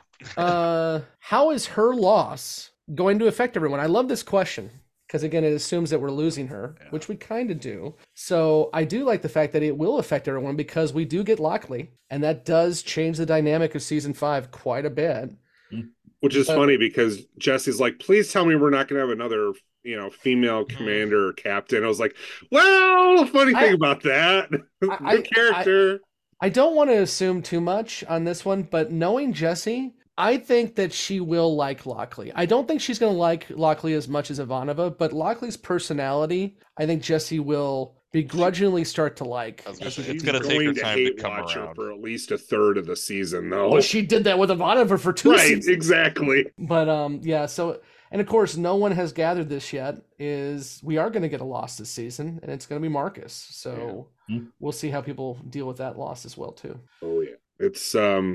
How is her loss going to affect everyone? I love this question because, again, it assumes that we're losing her, which we kind of do. So I do like the fact that it will affect everyone because we do get Lockley, and that does change the dynamic of season 5 quite a bit. Which is funny because Jesse's like, please tell me we're not going to have another, female commander or captain. I was like, well, funny thing about that. Good character. I don't want to assume too much on this one, but knowing Jesse, I think that she will like Lockley. I don't think she's going to like Lockley as much as Ivanova, but Lockley's personality, I think Jesse will begrudgingly start to like. It's going to take her time to come around for at least a third of the season, though. Well, she did that with Ivanova for 2 seasons. Right, exactly. But so, and of course, no one has gathered this yet. Is we are going to get a loss this season, and it's going to be Marcus. So we'll see how people deal with that loss as well too. Oh yeah, it's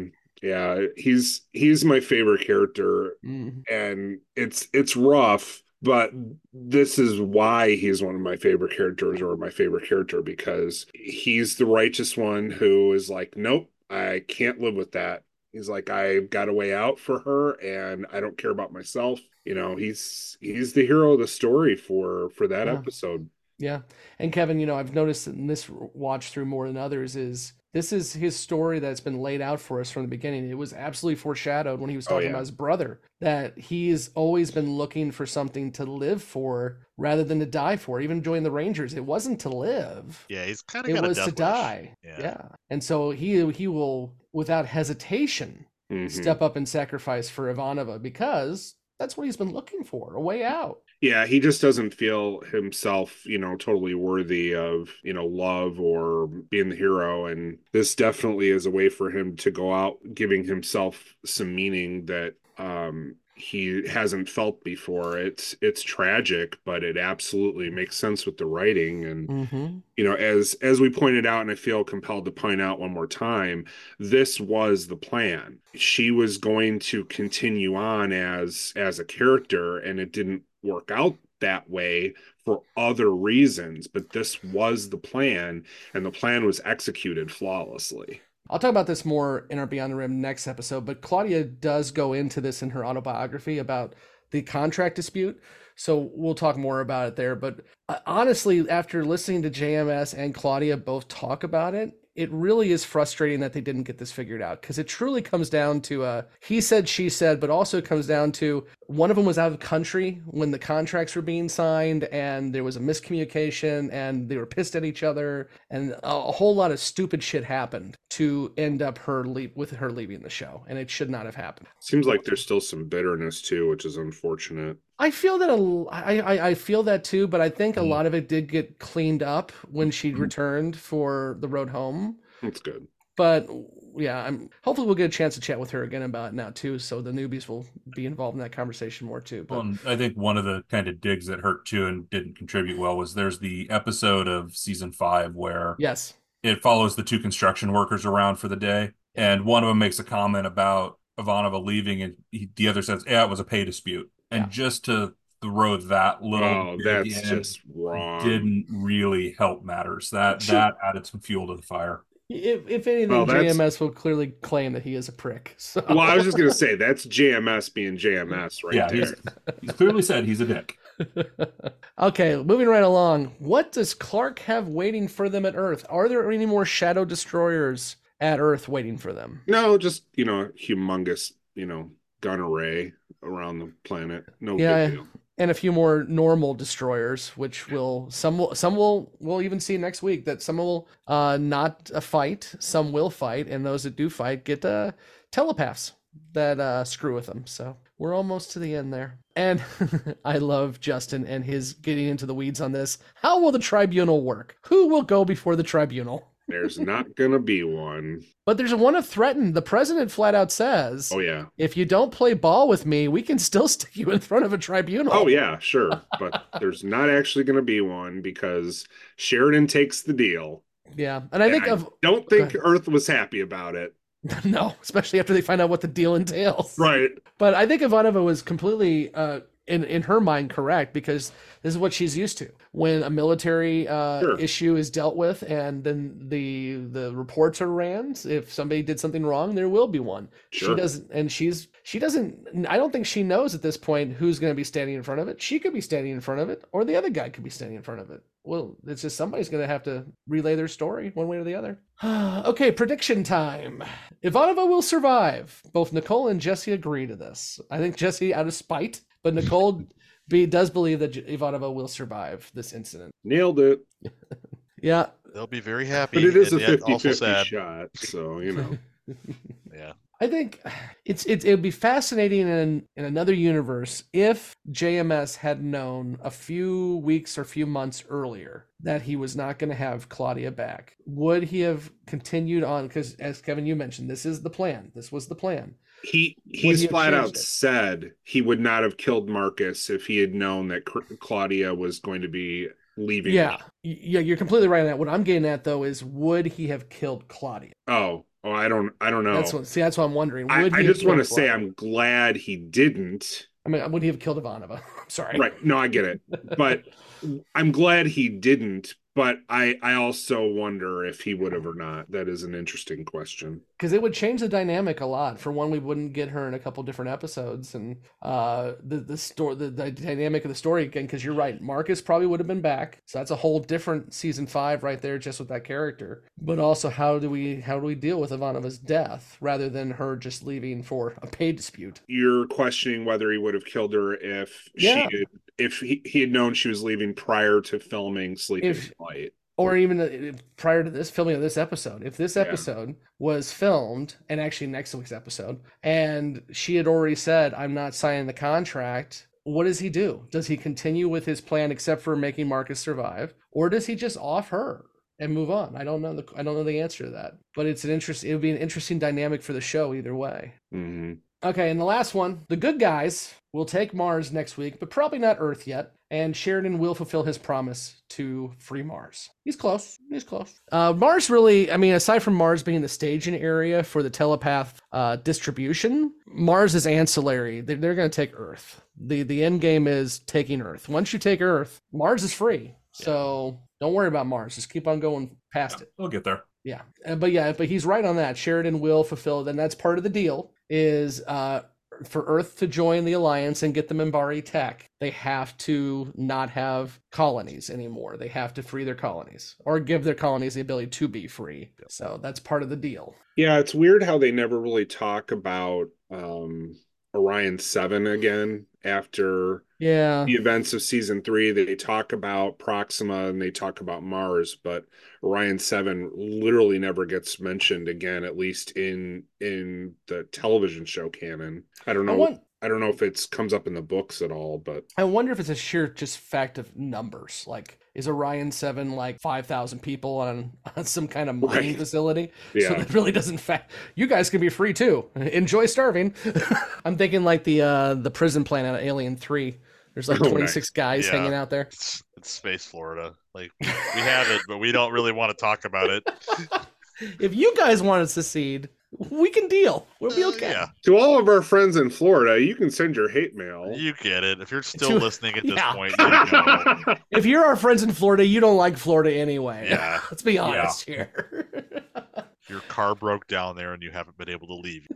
he's my favorite character, and it's rough. But this is why he's one of my favorite characters, or my favorite character, because he's the righteous one who is like, nope, I can't live with that. He's like, I've got a way out for her, and I don't care about myself. He's the hero of the story for that episode. Yeah. And Kevin, I've noticed in this watch through more than others is this is his story that's been laid out for us from the beginning. It was absolutely foreshadowed when he was talking about his brother, that he's always been looking for something to live for rather than to die for. Even joining the Rangers, it wasn't to live. Yeah, he's kind of got a death to wish. Die. Yeah. And so he will, without hesitation, step up and sacrifice for Ivanova because that's what he's been looking for, a way out. Yeah, he just doesn't feel himself, totally worthy of, love or being the hero. And this definitely is a way for him to go out giving himself some meaning that he hasn't felt before. It's tragic, but it absolutely makes sense with the writing. And, as we pointed out, and I feel compelled to point out one more time, this was the plan. She was going to continue on as a character, and it didn't work out that way for other reasons, but this was the plan, and the plan was executed flawlessly. I'll talk about this more in our Beyond the Rim next episode, but Claudia does go into this in her autobiography about the contract dispute, so we'll talk more about it there. But honestly, after listening to JMS and Claudia both talk about it, it really is frustrating that they didn't get this figured out, because it truly comes down to he said, she said, but also comes down to one of them was out of the country when the contracts were being signed, and there was a miscommunication, and they were pissed at each other, and a whole lot of stupid shit happened to end up with her leaving the show, and it should not have happened. Seems like there's still some bitterness too, which is unfortunate. I feel that I feel that too, but I think a lot of it did get cleaned up when she returned for the road home. That's good. But yeah, hopefully we'll get a chance to chat with her again about it now too, so the newbies will be involved in that conversation more too. But... Well, I think one of the kind of digs that hurt too and didn't contribute well was there's the episode of season 5 where yes, it follows the 2 construction workers around for the day, and one of them makes a comment about Ivanova leaving, and the other says, "Yeah, it was a pay dispute." And just to throw that little that's just wrong. Didn't really help matters. That added some fuel to the fire. If anything, JMS will clearly claim that he is a prick. So. Well, I was just going to say, that's JMS being JMS right there. He's clearly said he's a dick. Okay, moving right along. What does Clark have waiting for them at Earth? Are there any more Shadow Destroyers at Earth waiting for them? No, just, humongous, gun array around the planet. No big deal. And a few more normal destroyers, which some we'll even see next week, that some will not fight, some will fight, and those that do fight get telepaths that screw with them. So we're almost to the end there. And I love Justin and his getting into the weeds on this. How will the tribunal work? Who will go before the tribunal? There's not going to be one. But there's one of threatened. The president flat out says, "Oh, yeah. If you don't play ball with me, we can still stick you in front of a tribunal." Oh, yeah, sure. But there's not actually going to be one because Sheridan takes the deal. Yeah. And I don't think Earth was happy about it. No, especially after they find out what the deal entails. Right. But I think Ivanova was completely, in her mind, correct, because this is what she's used to. When a military issue is dealt with, and then the reports are ran, if somebody did something wrong, there will be one. Sure. She doesn't. I don't think she knows at this point who's going to be standing in front of it. She could be standing in front of it, or the other guy could be standing in front of it. Well, it's just somebody's going to have to relay their story one way or the other. Okay, prediction time. Ivanova will survive. Both Nicole and Jesse agree to this. I think Jesse out of spite, but Nicole does believe that Ivanova will survive this incident. Nailed it. Yeah. They'll be very happy. But it is a and yet 50-50 shot, so, Yeah. I think it would be fascinating in another universe if JMS had known a few weeks or few months earlier that he was not going to have Claudia back. Would he have continued on? Because as Kevin, you mentioned, this is the plan. This was the plan. He's flat out said he would not have killed Marcus if he had known that Claudia was going to be leaving. Yeah, you're completely right on that. What I'm getting at though is, would he have killed Claudia? Oh, I don't know. That's what I'm wondering. I just want to say I'm glad he didn't. I mean, would he have killed Ivanova? I'm sorry. Right. No, I get it. But I'm glad he didn't. But I also wonder if he would have or not. That is an interesting question. Because it would change the dynamic a lot. For one, we wouldn't get her in a couple different episodes, and the dynamic of the story again. Because you're right, Marcus probably would have been back, so that's a whole different season 5 right there, just with that character. But also, how do we deal with Ivanova's death rather than her just leaving for a pay dispute? You're questioning whether he would have killed her if he had known she was leaving prior to filming Sleeping Flight. Or even prior to this filming of this episode. If this episode was filmed, and actually next week's episode, and she had already said, "I'm not signing the contract," what does he do? Does he continue with his plan except for making Marcus survive? Or does he just off her and move on? I don't know the answer to that. But it would be an interesting dynamic for the show either way. Mm-hmm. Okay, and the last one, the good guys will take Mars next week, but probably not Earth yet. And Sheridan will fulfill his promise to free Mars. He's close. Mars really, I mean, aside from Mars being the staging area for the telepath distribution, Mars is ancillary. They're going to take Earth. The end game is taking Earth. Once you take Earth, Mars is free. So don't worry about Mars. Just keep on going past it. We'll get there. Yeah. But he's right on that. Sheridan will fulfill it. And that's part of the deal is for Earth to join the Alliance and get the Minbari tech, they have to not have colonies anymore. They have to free their colonies or give their colonies the ability to be free. So that's part of the deal. Yeah, it's weird how they never really talk about Orion 7 again after the events of season 3. They talk about Proxima and they talk about Mars, but Orion 7 literally never gets mentioned again, at least in the television show canon. I don't know. I don't know if it comes up in the books at all, but I wonder if it's a sheer just fact of numbers. Like, is Orion 7 like 5,000 people on some kind of mining facility? Yeah. So that really doesn't fact. You guys can be free too. Enjoy starving. I'm thinking like the prison planet of Alien 3. There's like 26 guys hanging out there. It's Space Florida. Like, we have it, but we don't really want to talk about it. If you guys want to secede, we can deal. We'll be okay. To all of our friends in Florida, you can send your hate mail. You get it. If you're still listening at this point, you know. If you're our friends in Florida, you don't like Florida anyway. Yeah. Let's be honest here. Your car broke down there and you haven't been able to leave.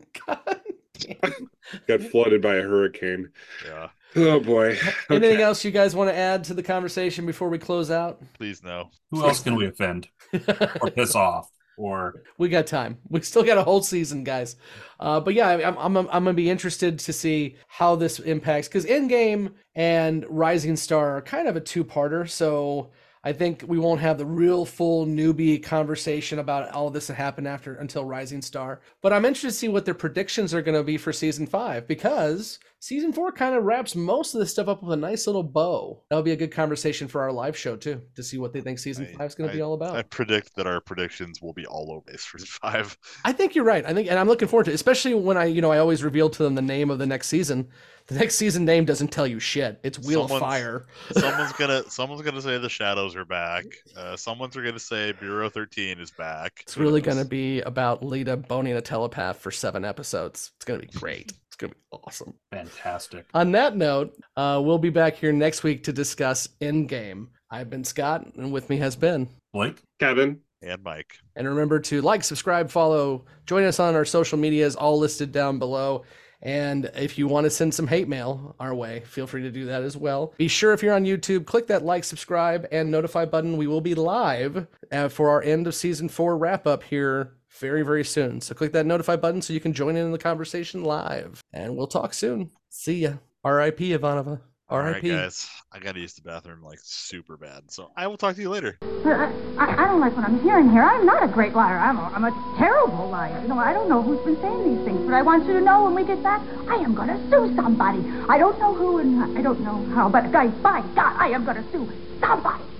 Got flooded by a hurricane. Yeah. Oh boy. Anything else you guys want to add to the conversation before we close out? Please no. Who else can we offend or piss off? Or we got time. We still got a whole season, guys. But yeah, I'm gonna be interested to see how this impacts, because Endgame and Rising Star are kind of a two-parter. So I think we won't have the real full newbie conversation about all this that happened until Rising Star. But I'm interested to see what their predictions are going to be for season 5, because season 4 kind of wraps most of this stuff up with a nice little bow. That'll be a good conversation for our live show too, to see what they think season 5 is going to be all about. I predict that our predictions will be all over this for season 5. I think you're right. And I'm looking forward to it, especially when I always reveal to them the name of the next season. The next season name doesn't tell you shit. It's Wheel of Fire. someone's gonna say the Shadows are back. Someone's gonna say Bureau 13 is back. It's really gonna be about Lita boning a telepath for 7 episodes. It's gonna be great. It's gonna be awesome. Fantastic. On that note, we'll be back here next week to discuss Endgame. I've been Scott, and with me has been Blake, Kevin, and Mike. And remember to like, subscribe, follow, join us on our social medias, all listed down below. And if you want to send some hate mail our way, feel free to do that as well. Be sure, if you're on YouTube, click that like, subscribe, and notify button. We will be live for our end of season 4 wrap up here very, very soon. So click that notify button so you can join in the conversation live. And we'll talk soon. See ya. R.I.P. Ivanova. R.I.P. All right, guys. I gotta use the bathroom like super bad, so I will talk to you later. I don't like what I'm hearing here. I'm not a great liar. I'm a terrible liar. I don't know who's been saying these things, but I want you to know when we get back, I am going to sue somebody. I don't know who and I don't know how, but guys, by God, I am going to sue somebody.